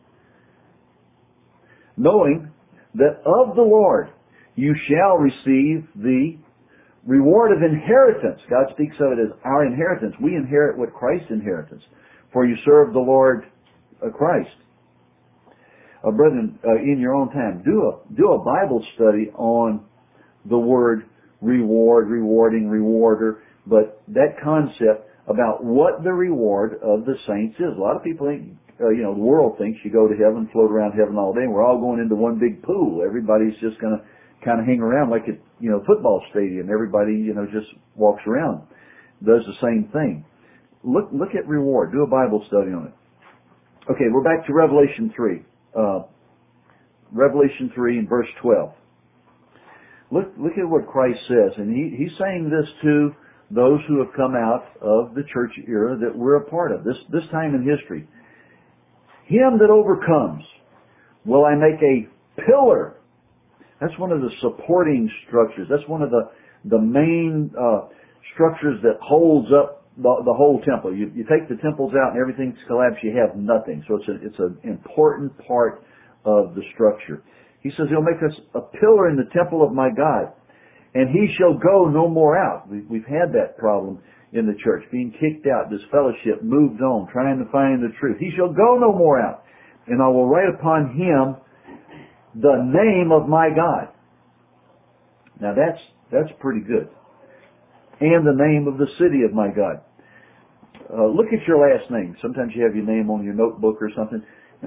Knowing that of the Lord you shall receive the Reward of inheritance. God speaks of it as our inheritance. We inherit what Christ inheritance. For you serve the Lord Christ. Brethren, in your own time, do a Bible study on the word reward, rewarding, rewarder, but that concept about what the reward of the saints is. A lot of people think, the world thinks you go to heaven, float around heaven all day, and we're all going into one big pool. Everybody's just going to kind of hang around like a football stadium. Everybody, just walks around, does the same thing. Look at reward. Do a Bible study on it. Okay, we're back to Revelation 3. Revelation 3 and verse 12. Look at what Christ says, and he's saying this to those who have come out of the church era that we're a part of, this time in history. Him that overcomes will I make a pillar. That's one of the supporting structures. That's one of the main structures that holds up the whole temple. You take the temples out and everything's collapsed, you have nothing. So it's an important part of the structure. He says he'll make us a pillar in the temple of my God, and he shall go no more out. We've had that problem in the church, being kicked out, disfellowship, moved on, trying to find the truth. He shall go no more out, and I will write upon him the name of my God. Now that's pretty good. And the name of the city of my God. Look at your last name. Sometimes you have your name on your notebook or something.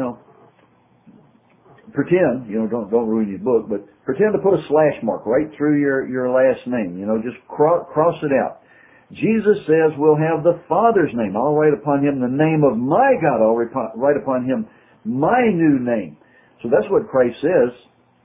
Pretend, don't ruin your book, but pretend to put a slash mark right through your last name. Just cross it out. Jesus says we'll have the Father's name. I'll write upon him the name of my God. I'll write upon him my new name. So that's what Christ says.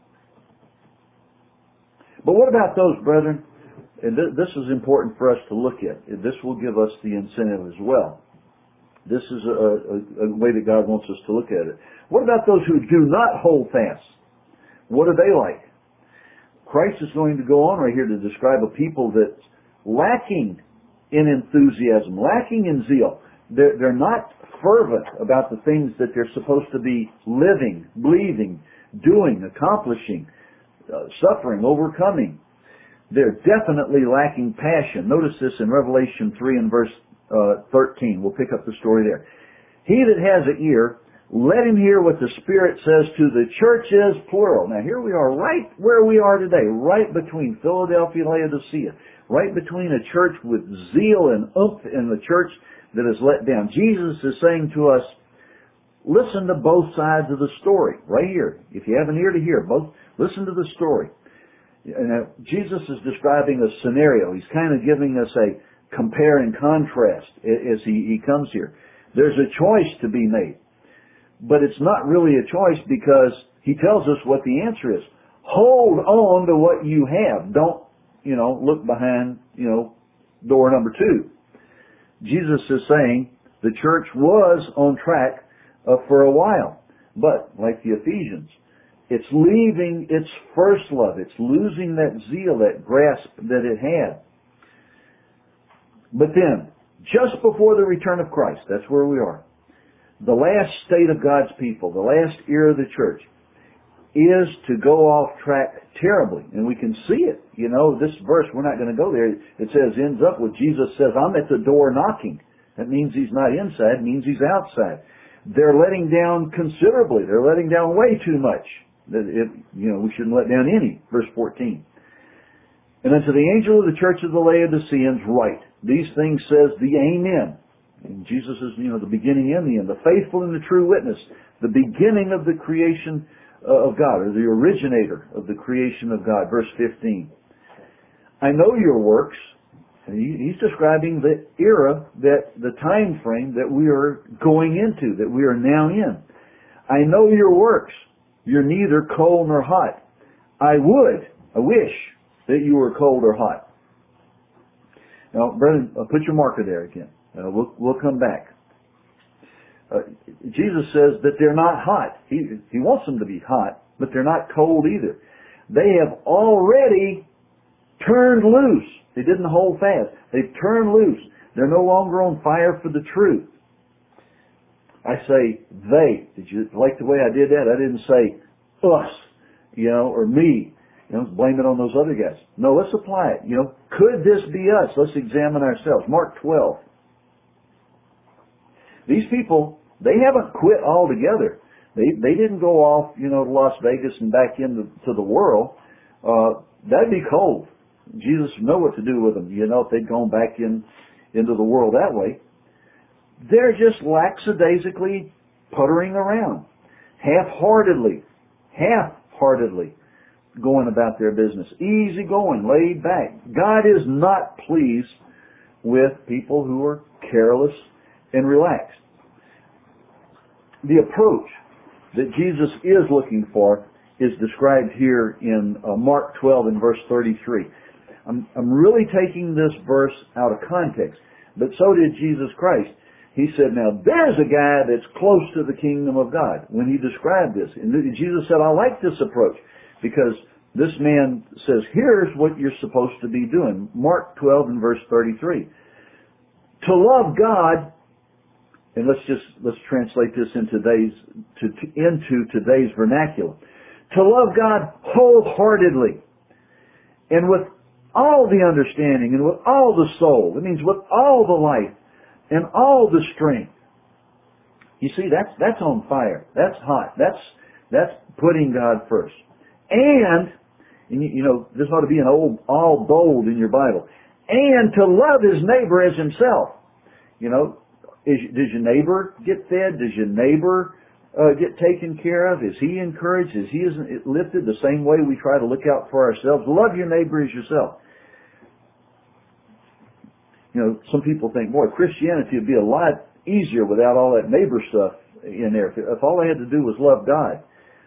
But what about those, brethren? And this is important for us to look at. This will give us the incentive as well. This is a way that God wants us to look at it. What about those who do not hold fast? What are they like? Christ is going to go on right here to describe a people that's lacking in enthusiasm, lacking in zeal. They're not fervent about the things that they're supposed to be living, believing, doing, accomplishing, suffering, overcoming. They're definitely lacking passion. Notice this in Revelation 3 and verse 13. We'll pick up the story there. He that has an ear, let him hear what the Spirit says to the churches, plural. Now here we are right where we are today, right between Philadelphia and Laodicea, right between a church with zeal and oomph and the church that is let down. Jesus is saying to us, listen to both sides of the story, right here. If you have an ear to hear, listen to the story. And Jesus is describing a scenario. He's kind of giving us a compare and contrast as he comes here. There's a choice to be made. But it's not really a choice because he tells us what the answer is. Hold on to what you have. Don't, look behind, door number 2. Jesus is saying the church was on track for a while. But, like the Ephesians, it's leaving its first love. It's losing that zeal, that grasp that it had. But then, just before the return of Christ, that's where we are, the last state of God's people, the last era of the church, is to go off track terribly. And we can see it. This verse, we're not going to go there. It says, ends up with Jesus says, I'm at the door knocking. That means he's not inside, it means he's outside. They're letting down considerably. They're letting down way too much. We shouldn't let down any. Verse 14. And unto the angel of the church of the Laodiceans write, these things says the Amen. And Jesus is, the beginning and the end, the faithful and the true witness, the beginning of the creation of God, or the originator of the creation of God. Verse 15. I know your works. And he's describing the era, the time frame that we are going into, that we are now in. I know your works. You're neither cold nor hot. I wish that you were cold or hot. Now, brethren, put your marker there again. We'll come back. Jesus says that they're not hot. He wants them to be hot, but they're not cold either. They have already turned loose. They didn't hold fast. They've turned loose. They're no longer on fire for the truth. I say they. Did you like the way I did that? I didn't say us, or me. Blame it on those other guys. No, let's apply it. Could this be us? Let's examine ourselves. Mark 12. These people, they haven't quit altogether. They didn't go off, to Las Vegas and back into the world. That'd be cold. Jesus would know what to do with them, if they'd gone back into the world that way. They're just lackadaisically puttering around, half-heartedly going about their business, easy going, laid back. God is not pleased with people who are careless and relaxed. The approach that Jesus is looking for is described here in Mark 12 and verse 33. I'm really taking this verse out of context, but so did Jesus Christ. He said, now there's a guy that's close to the kingdom of God when he described this. And Jesus said, I like this approach because this man says, here's what you're supposed to be doing. Mark 12 and verse 33. To love God, and let's translate this into today's vernacular. To love God wholeheartedly and with all the understanding and with all the soul. It means with all the life and all the strength. You see, that's on fire. That's hot. That's putting God first. And this ought to be all bold in your Bible. And to love his neighbor as himself. Does your neighbor get fed? Does your neighbor get taken care of? Is he encouraged? Is he lifted the same way we try to look out for ourselves? Love your neighbor as yourself. Some people think, boy, Christianity would be a lot easier without all that neighbor stuff in there. If all I had to do was love God,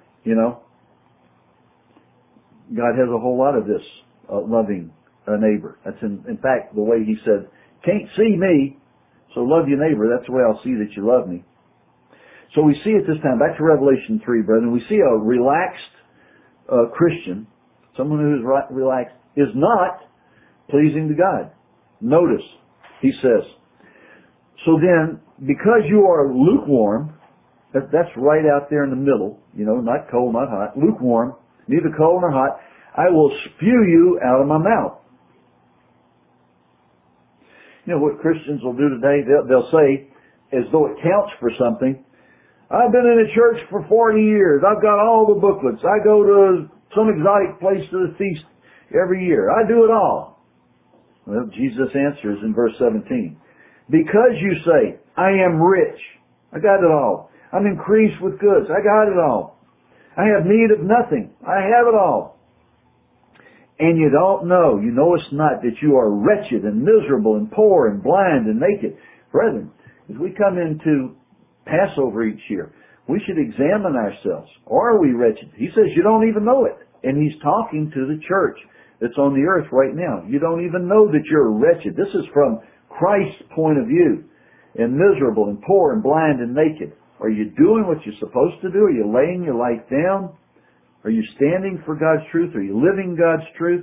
God has a whole lot of this loving a neighbor. That's in fact the way he said, can't see me, so love your neighbor. That's the way I'll see that you love me. So we see at this time, back to Revelation 3, brethren, we see a relaxed Christian, someone who is relaxed, is not pleasing to God. Notice, he says, so then, because you are lukewarm, that's right out there in the middle, not cold, not hot, lukewarm, neither cold nor hot, I will spew you out of my mouth. What Christians will do today, they'll say, as though it counts for something, I've been in a church for 40 years. I've got all the booklets. I go to some exotic place to the feast every year. I do it all. Well, Jesus answers in verse 17. Because you say, I am rich. I got it all. I'm increased with goods. I got it all. I have need of nothing. I have it all. And you don't know, you knowest not that you are wretched and miserable and poor and blind and naked. Brethren, as we come into Passover each year, we should examine ourselves. Are we wretched? He says you don't even know it. And he's talking to the church that's on the earth right now. You don't even know that you're wretched. This is from Christ's point of view. And miserable and poor and blind and naked. Are you doing what you're supposed to do? Are you laying your life down? Are you standing for God's truth? Are you living God's truth?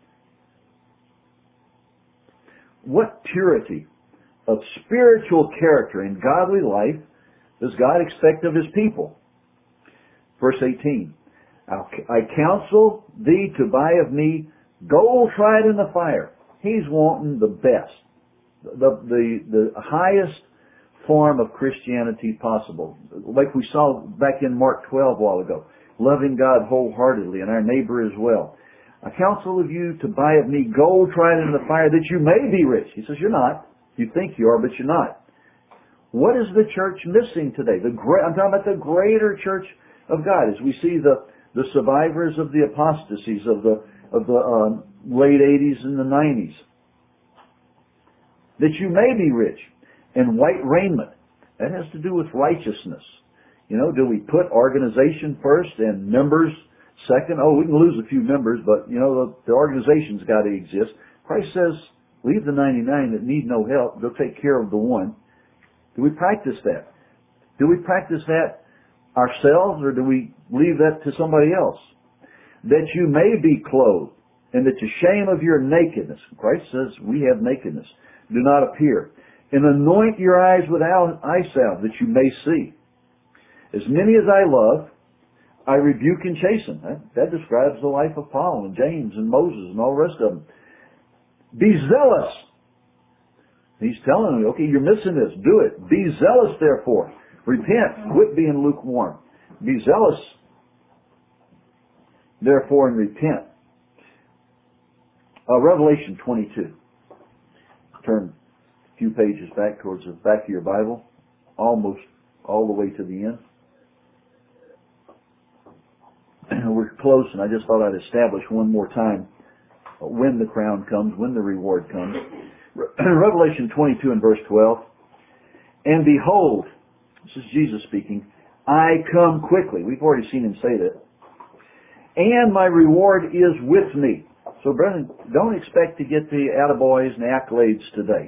What purity of spiritual character and godly life does God expect of his people? Verse 18, I counsel thee to buy of me gold tried in the fire. He's wanting the best, the highest form of Christianity possible. Like we saw back in Mark 12 a while ago. Loving God wholeheartedly and our neighbor as well. I counsel of you to buy of me gold tried in the fire that you may be rich. He says you're not. You think you are, but you're not. What is the church missing today? I'm talking about the greater church of God. As we see the survivors of the apostasies of the late 80s and the 90s. That you may be rich and white raiment. That has to do with righteousness. Do we put organization first and members second? Oh, we can lose a few members, but, the organization's got to exist. Christ says, leave the 99 that need no help. Go take care of the one. Do we practice that? Do we practice that ourselves, or do we leave that to somebody else? That you may be clothed, and that the shame of your nakedness, Christ says we have nakedness, do not appear. And anoint your eyes with eye salve, that you may see. As many as I love, I rebuke and chasten. That describes the life of Paul and James and Moses and all the rest of them. Be zealous. He's telling me, okay, you're missing this. Do it. Be zealous, therefore. Repent. Quit being lukewarm. Be zealous, therefore, and repent. Revelation 22. Turn a few pages back towards the back of your Bible, almost all the way to the end. We're close, and I just thought I'd establish one more time when the crown comes, when the reward comes. Revelation 22 and verse 12. And behold, this is Jesus speaking, I come quickly. We've already seen him say that. And my reward is with me. So, brethren, don't expect to get the attaboys and the accolades today.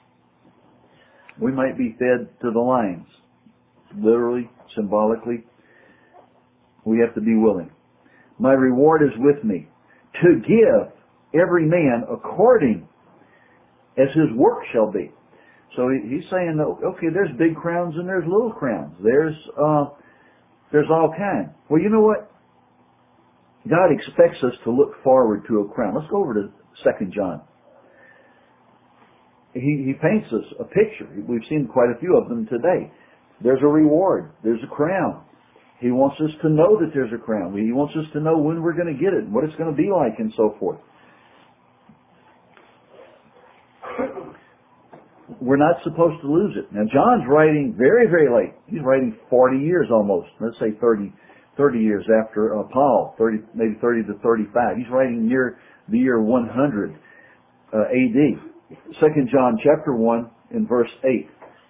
We might be fed to the lions, literally, symbolically. We have to be willing. My reward is with me to give every man according as his work shall be. So he's saying, okay, there's big crowns and there's little crowns. There's all kinds. Well, you know what? God expects us to look forward to a crown. Let's go over to 2 John. He paints us a picture. We've seen quite a few of them today. There's a reward. There's a crown. He wants us to know that there's a crown. He wants us to know when we're going to get it, and what it's going to be like, and so forth. We're not supposed to lose it. Now, John's writing very, very late. He's writing 40 years almost. Let's say 30 years after Paul, maybe 30 to 35. He's writing near the year 100 A.D. 2 John chapter 1 in verse 8.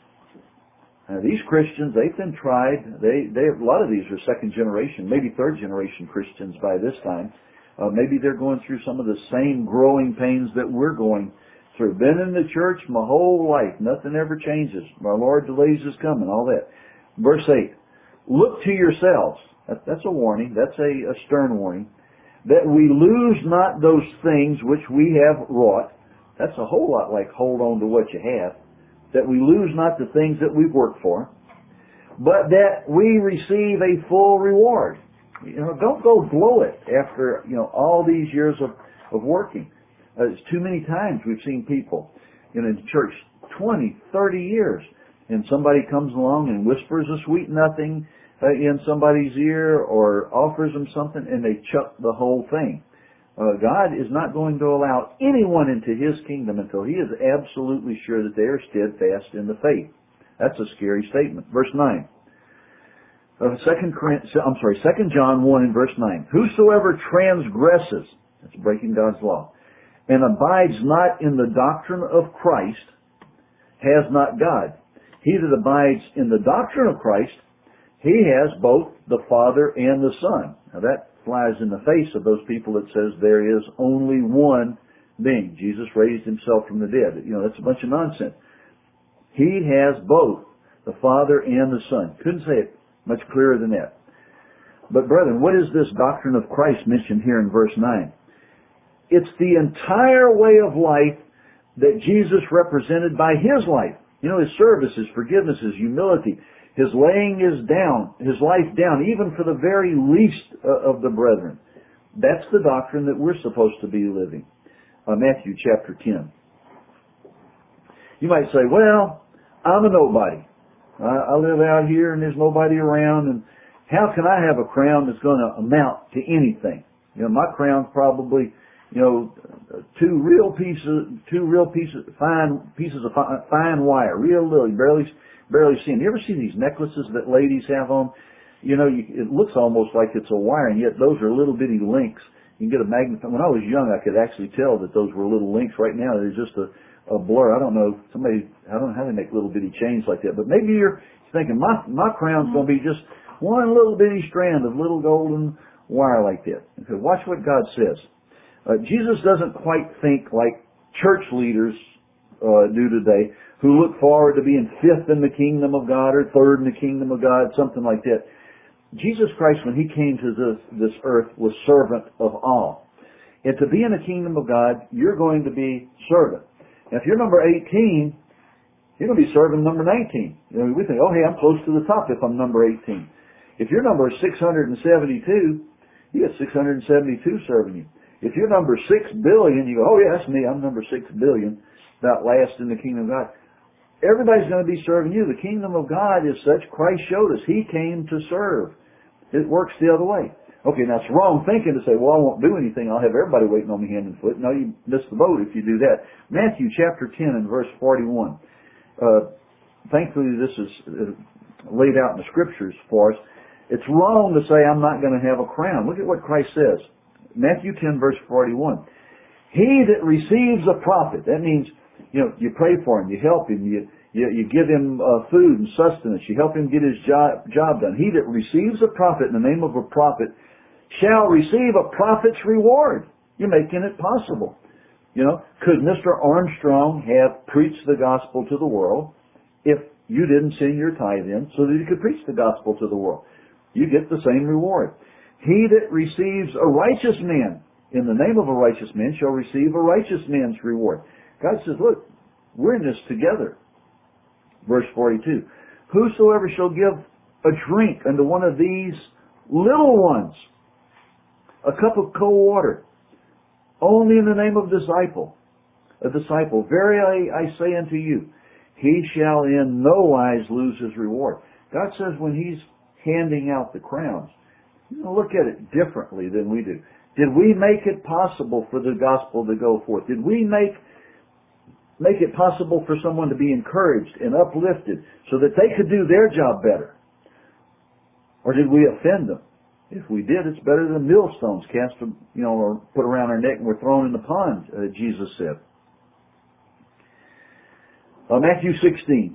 Now, these Christians, they've been tried. A lot of these are second generation, maybe third generation Christians by this time. Maybe they're going through some of the same growing pains that we're going through. Been in the church my whole life. Nothing ever changes. My Lord delays his coming, all that. Verse 8. Look to yourselves. That's a warning. That's a stern warning. That we lose not those things which we have wrought. That's a whole lot like hold on to what you have. That we lose not the things that we've worked for, but that we receive a full reward. Don't go blow it after, all these years of working. It's too many times we've seen people, in church 20, 30 years, and somebody comes along and whispers a sweet nothing in somebody's ear or offers them something, and they chuck the whole thing. God is not going to allow anyone into his kingdom until he is absolutely sure that they are steadfast in the faith. That's a scary statement. Verse 9. 2 John 1 and verse 9. Whosoever transgresses, that's breaking God's law, and abides not in the doctrine of Christ, has not God. He that abides in the doctrine of Christ, he has both the Father and the Son. Now that flies in the face of those people that says there is only one being. Jesus raised himself from the dead. That's a bunch of nonsense. He has both the Father and the Son. Couldn't say it much clearer than that. But brethren, what is this doctrine of Christ mentioned here in verse 9? It's the entire way of life that Jesus represented by his life. His service, his forgiveness, his humility, his laying his life down, even for the very least of the brethren. That's the doctrine that we're supposed to be living. Matthew chapter 10. You might say, well, I'm a nobody. I live out here and there's nobody around, and how can I have a crown that's going to amount to anything? My crown's probably, two real pieces, fine pieces of fine wire, real little, barely seen. You ever see these necklaces that ladies have on? It looks almost like it's a wire, and yet those are little bitty links. You can get a magnifying. When I was young, I could actually tell that those were little links. Right now, they're just a blur. I don't know how they make little bitty chains like that. But maybe you're thinking, my crown's going to be just one little bitty strand of little golden wire like that. Okay, watch what God says. Jesus doesn't quite think like church leaders do today, who look forward to being fifth in the kingdom of God or third in the kingdom of God, something like that. Jesus Christ, when he came to this earth, was servant of all. And to be in the kingdom of God, you're going to be servant. Now, if you're number 18, you're going to be serving number 19. We think, oh, hey, I'm close to the top if I'm number 18. If your number is 672, you got 672 serving you. If your number is 6 billion, you go, oh yeah, that's me, I'm number 6 billion, about last in the kingdom of God. Everybody's going to be serving you. The kingdom of God is such, Christ showed us, He came to serve. It works the other way. Okay, now it's wrong thinking to say, well, I won't do anything, I'll have everybody waiting on me hand and foot. No, you miss the boat if you do that. Matthew chapter 10 and verse 41. Thankfully this is laid out in the scriptures for us. It's wrong to say, I'm not going to have a crown. Look at what Christ says. Matthew 10 verse 41. He that receives a prophet, that means, you pray for him, you help him, you give him food and sustenance, you help him get his job done. He that receives a prophet in the name of a prophet shall receive a prophet's reward. You're making it possible. Could Mr. Armstrong have preached the gospel to the world if you didn't send your tithe in so that he could preach the gospel to the world? You get the same reward. He that receives a righteous man in the name of a righteous man shall receive a righteous man's reward. God says, look, we're in this together. Verse 42. Whosoever shall give a drink unto one of these little ones, a cup of cold water, only in the name of a disciple, verily I say unto you, he shall in no wise lose his reward. God says when He's handing out the crowns, look at it differently than we do. Did we make it possible for the gospel to go forth? Did we make it possible for someone to be encouraged and uplifted so that they could do their job better? Or did we offend them? If we did, it's better than millstones cast, or put around our neck and we're thrown in the pond, Jesus said. Matthew 16.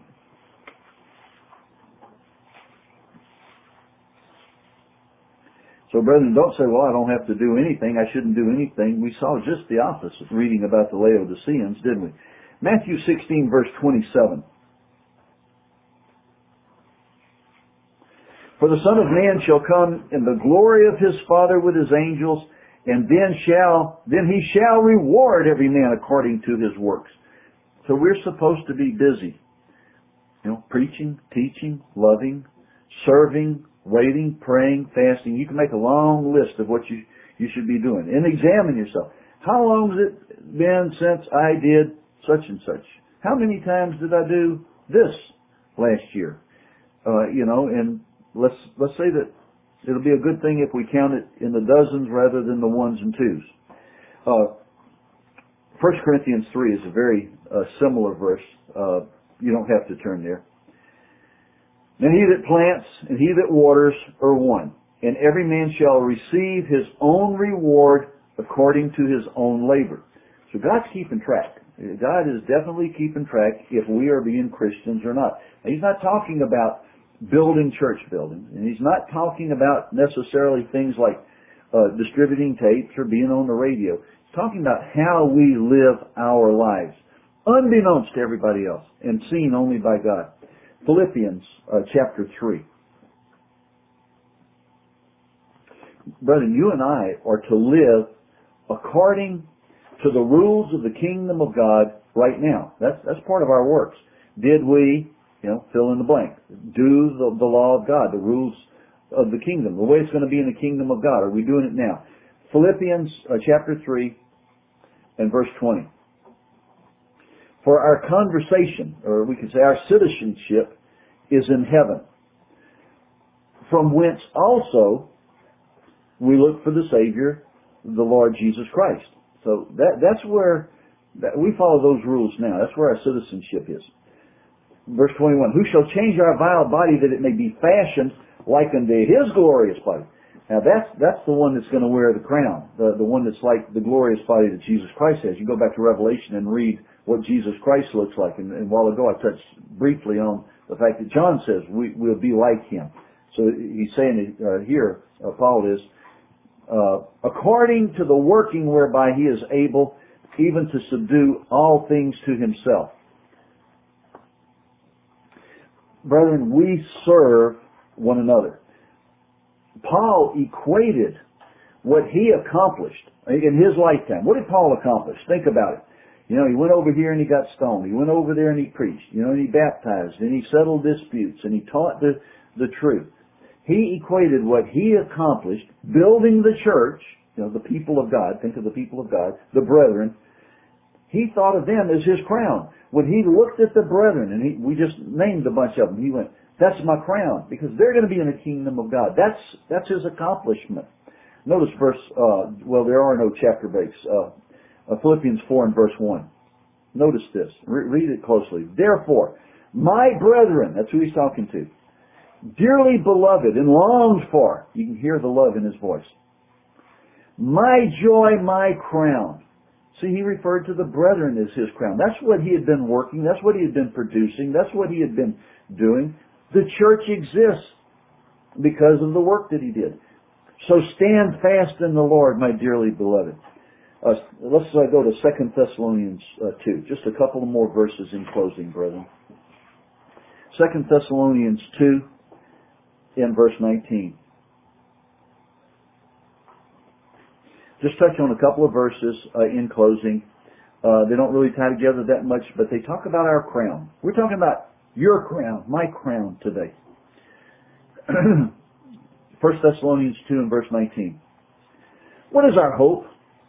So brethren, don't say, well, I don't have to do anything, I shouldn't do anything. We saw just the opposite reading about the Laodiceans, didn't we? Matthew 16 verse 27. For the Son of Man shall come in the glory of His Father with His angels, and then He shall reward every man according to his works. So we're supposed to be busy. Preaching, teaching, loving, serving, waiting, praying, fasting. You can make a long list of what you should be doing. And examine yourself. How long has it been since I did such and such? How many times did I do this last year? And let's say that it'll be a good thing if we count it in the dozens rather than the ones and twos. 1 Corinthians 3 is a very similar verse. You don't have to turn there. And he that plants and he that waters are one, and every man shall receive his own reward according to his own labor. So God's keeping track. God is definitely keeping track if we are being Christians or not. Now, He's not talking about building church buildings, and He's not talking about necessarily things like distributing tapes or being on the radio. He's talking about how we live our lives, unbeknownst to everybody else, and seen only by God. Philippians chapter 3. Brethren, you and I are to live according to the rules of the kingdom of God right now. That's part of our works. Did we, fill in the blank, do the law of God, the rules of the kingdom, the way it's going to be in the kingdom of God? Are we doing it now? Philippians chapter 3 and verse 20. For our conversation, or we could say our citizenship, is in heaven, from whence also we look for the Savior, the Lord Jesus Christ. So that's where we follow those rules now. That's where our citizenship is. Verse 21, who shall change our vile body that it may be fashioned like unto His glorious body. Now that's the one that's going to wear the crown, the one that's like the glorious body that Jesus Christ has. You go back to Revelation and read what Jesus Christ looks like. And a while ago I touched briefly on the fact that John says we'll be like Him. So he's saying here, Paul is, according to the working whereby He is able even to subdue all things to Himself. Brethren, we serve one another. Paul equated what he accomplished in his lifetime. What did Paul accomplish? Think about it. He went over here and he got stoned. He went over there and he preached. And he baptized and he settled disputes and he taught the truth. He equated what he accomplished building the church, the people of God, think of the people of God, the brethren, he thought of them as his crown. When he looked at the brethren, and we just named a bunch of them, he went, that's my crown, because they're going to be in the kingdom of God. That's his accomplishment. Notice verse, there are no chapter breaks. Philippians 4 and verse 1. Notice this. Read it closely. Therefore, my brethren, that's who he's talking to, dearly beloved and longed for, you can hear the love in his voice, my joy, my crown. See, he referred to the brethren as his crown. That's what he had been working. That's what he had been producing. That's what he had been doing. The church exists because of the work that he did. So stand fast in the Lord, my dearly beloved. Let's go to 2 Thessalonians 2. Just a couple of more verses in closing, brethren. 2 Thessalonians 2 in verse 19. Just touch on a couple of verses in closing. They don't really tie together that much, but they talk about our crown. We're talking about your crown, my crown today. 1 Thessalonians 2 and verse 19. What is our hope?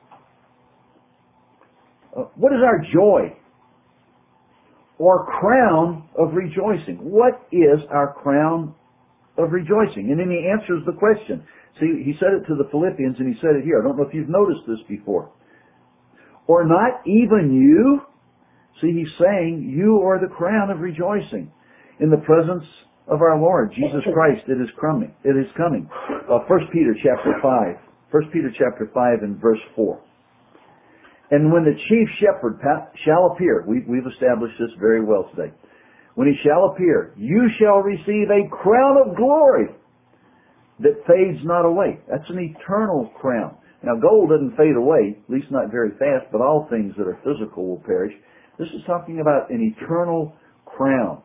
What is our joy? Or crown of rejoicing? What is our crown of rejoicing? And then he answers the question. See, he said it to the Philippians and he said it here. I don't know if you've noticed this before. Or not even you? See, he's saying you are the crown of rejoicing in the presence of our Lord Jesus Christ. It is coming. It is coming. 1 Peter chapter 5. 1 Peter chapter 5 and verse 4. And when the chief shepherd shall appear, we've established this very well today. When he shall appear, you shall receive a crown of glory that fades not away. That's an eternal crown. Now, gold doesn't fade away, at least not very fast, but all things that are physical will perish. This is talking about an eternal crown.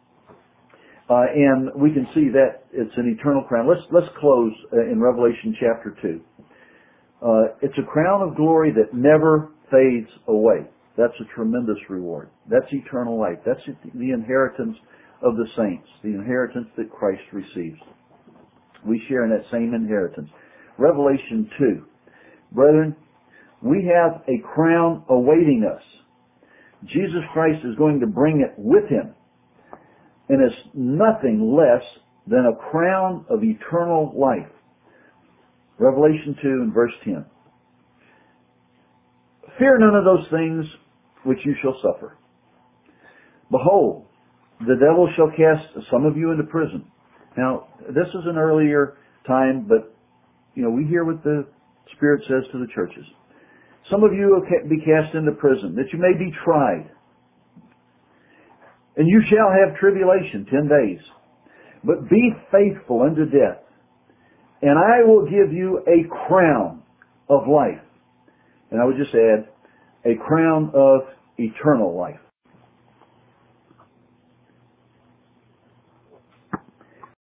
And we can see that it's an eternal crown. Let's close in Revelation chapter 2. It's a crown of glory that never fades away. That's a tremendous reward. That's eternal life. That's the inheritance of the saints, the inheritance that Christ receives. We share in that same inheritance. Revelation 2. Brethren, we have a crown awaiting us. Jesus Christ is going to bring it with him. And it's nothing less than a crown of eternal life. Revelation 2 and verse 10. Fear none of those things which you shall suffer. Behold, the devil shall cast some of you into prison. Now, this is an earlier time, but, we hear what the Spirit says to the churches. Some of you will be cast into prison, that you may be tried. And you shall have tribulation 10 days. But be faithful unto death, and I will give you a crown of life. And I would just add, a crown of eternal life.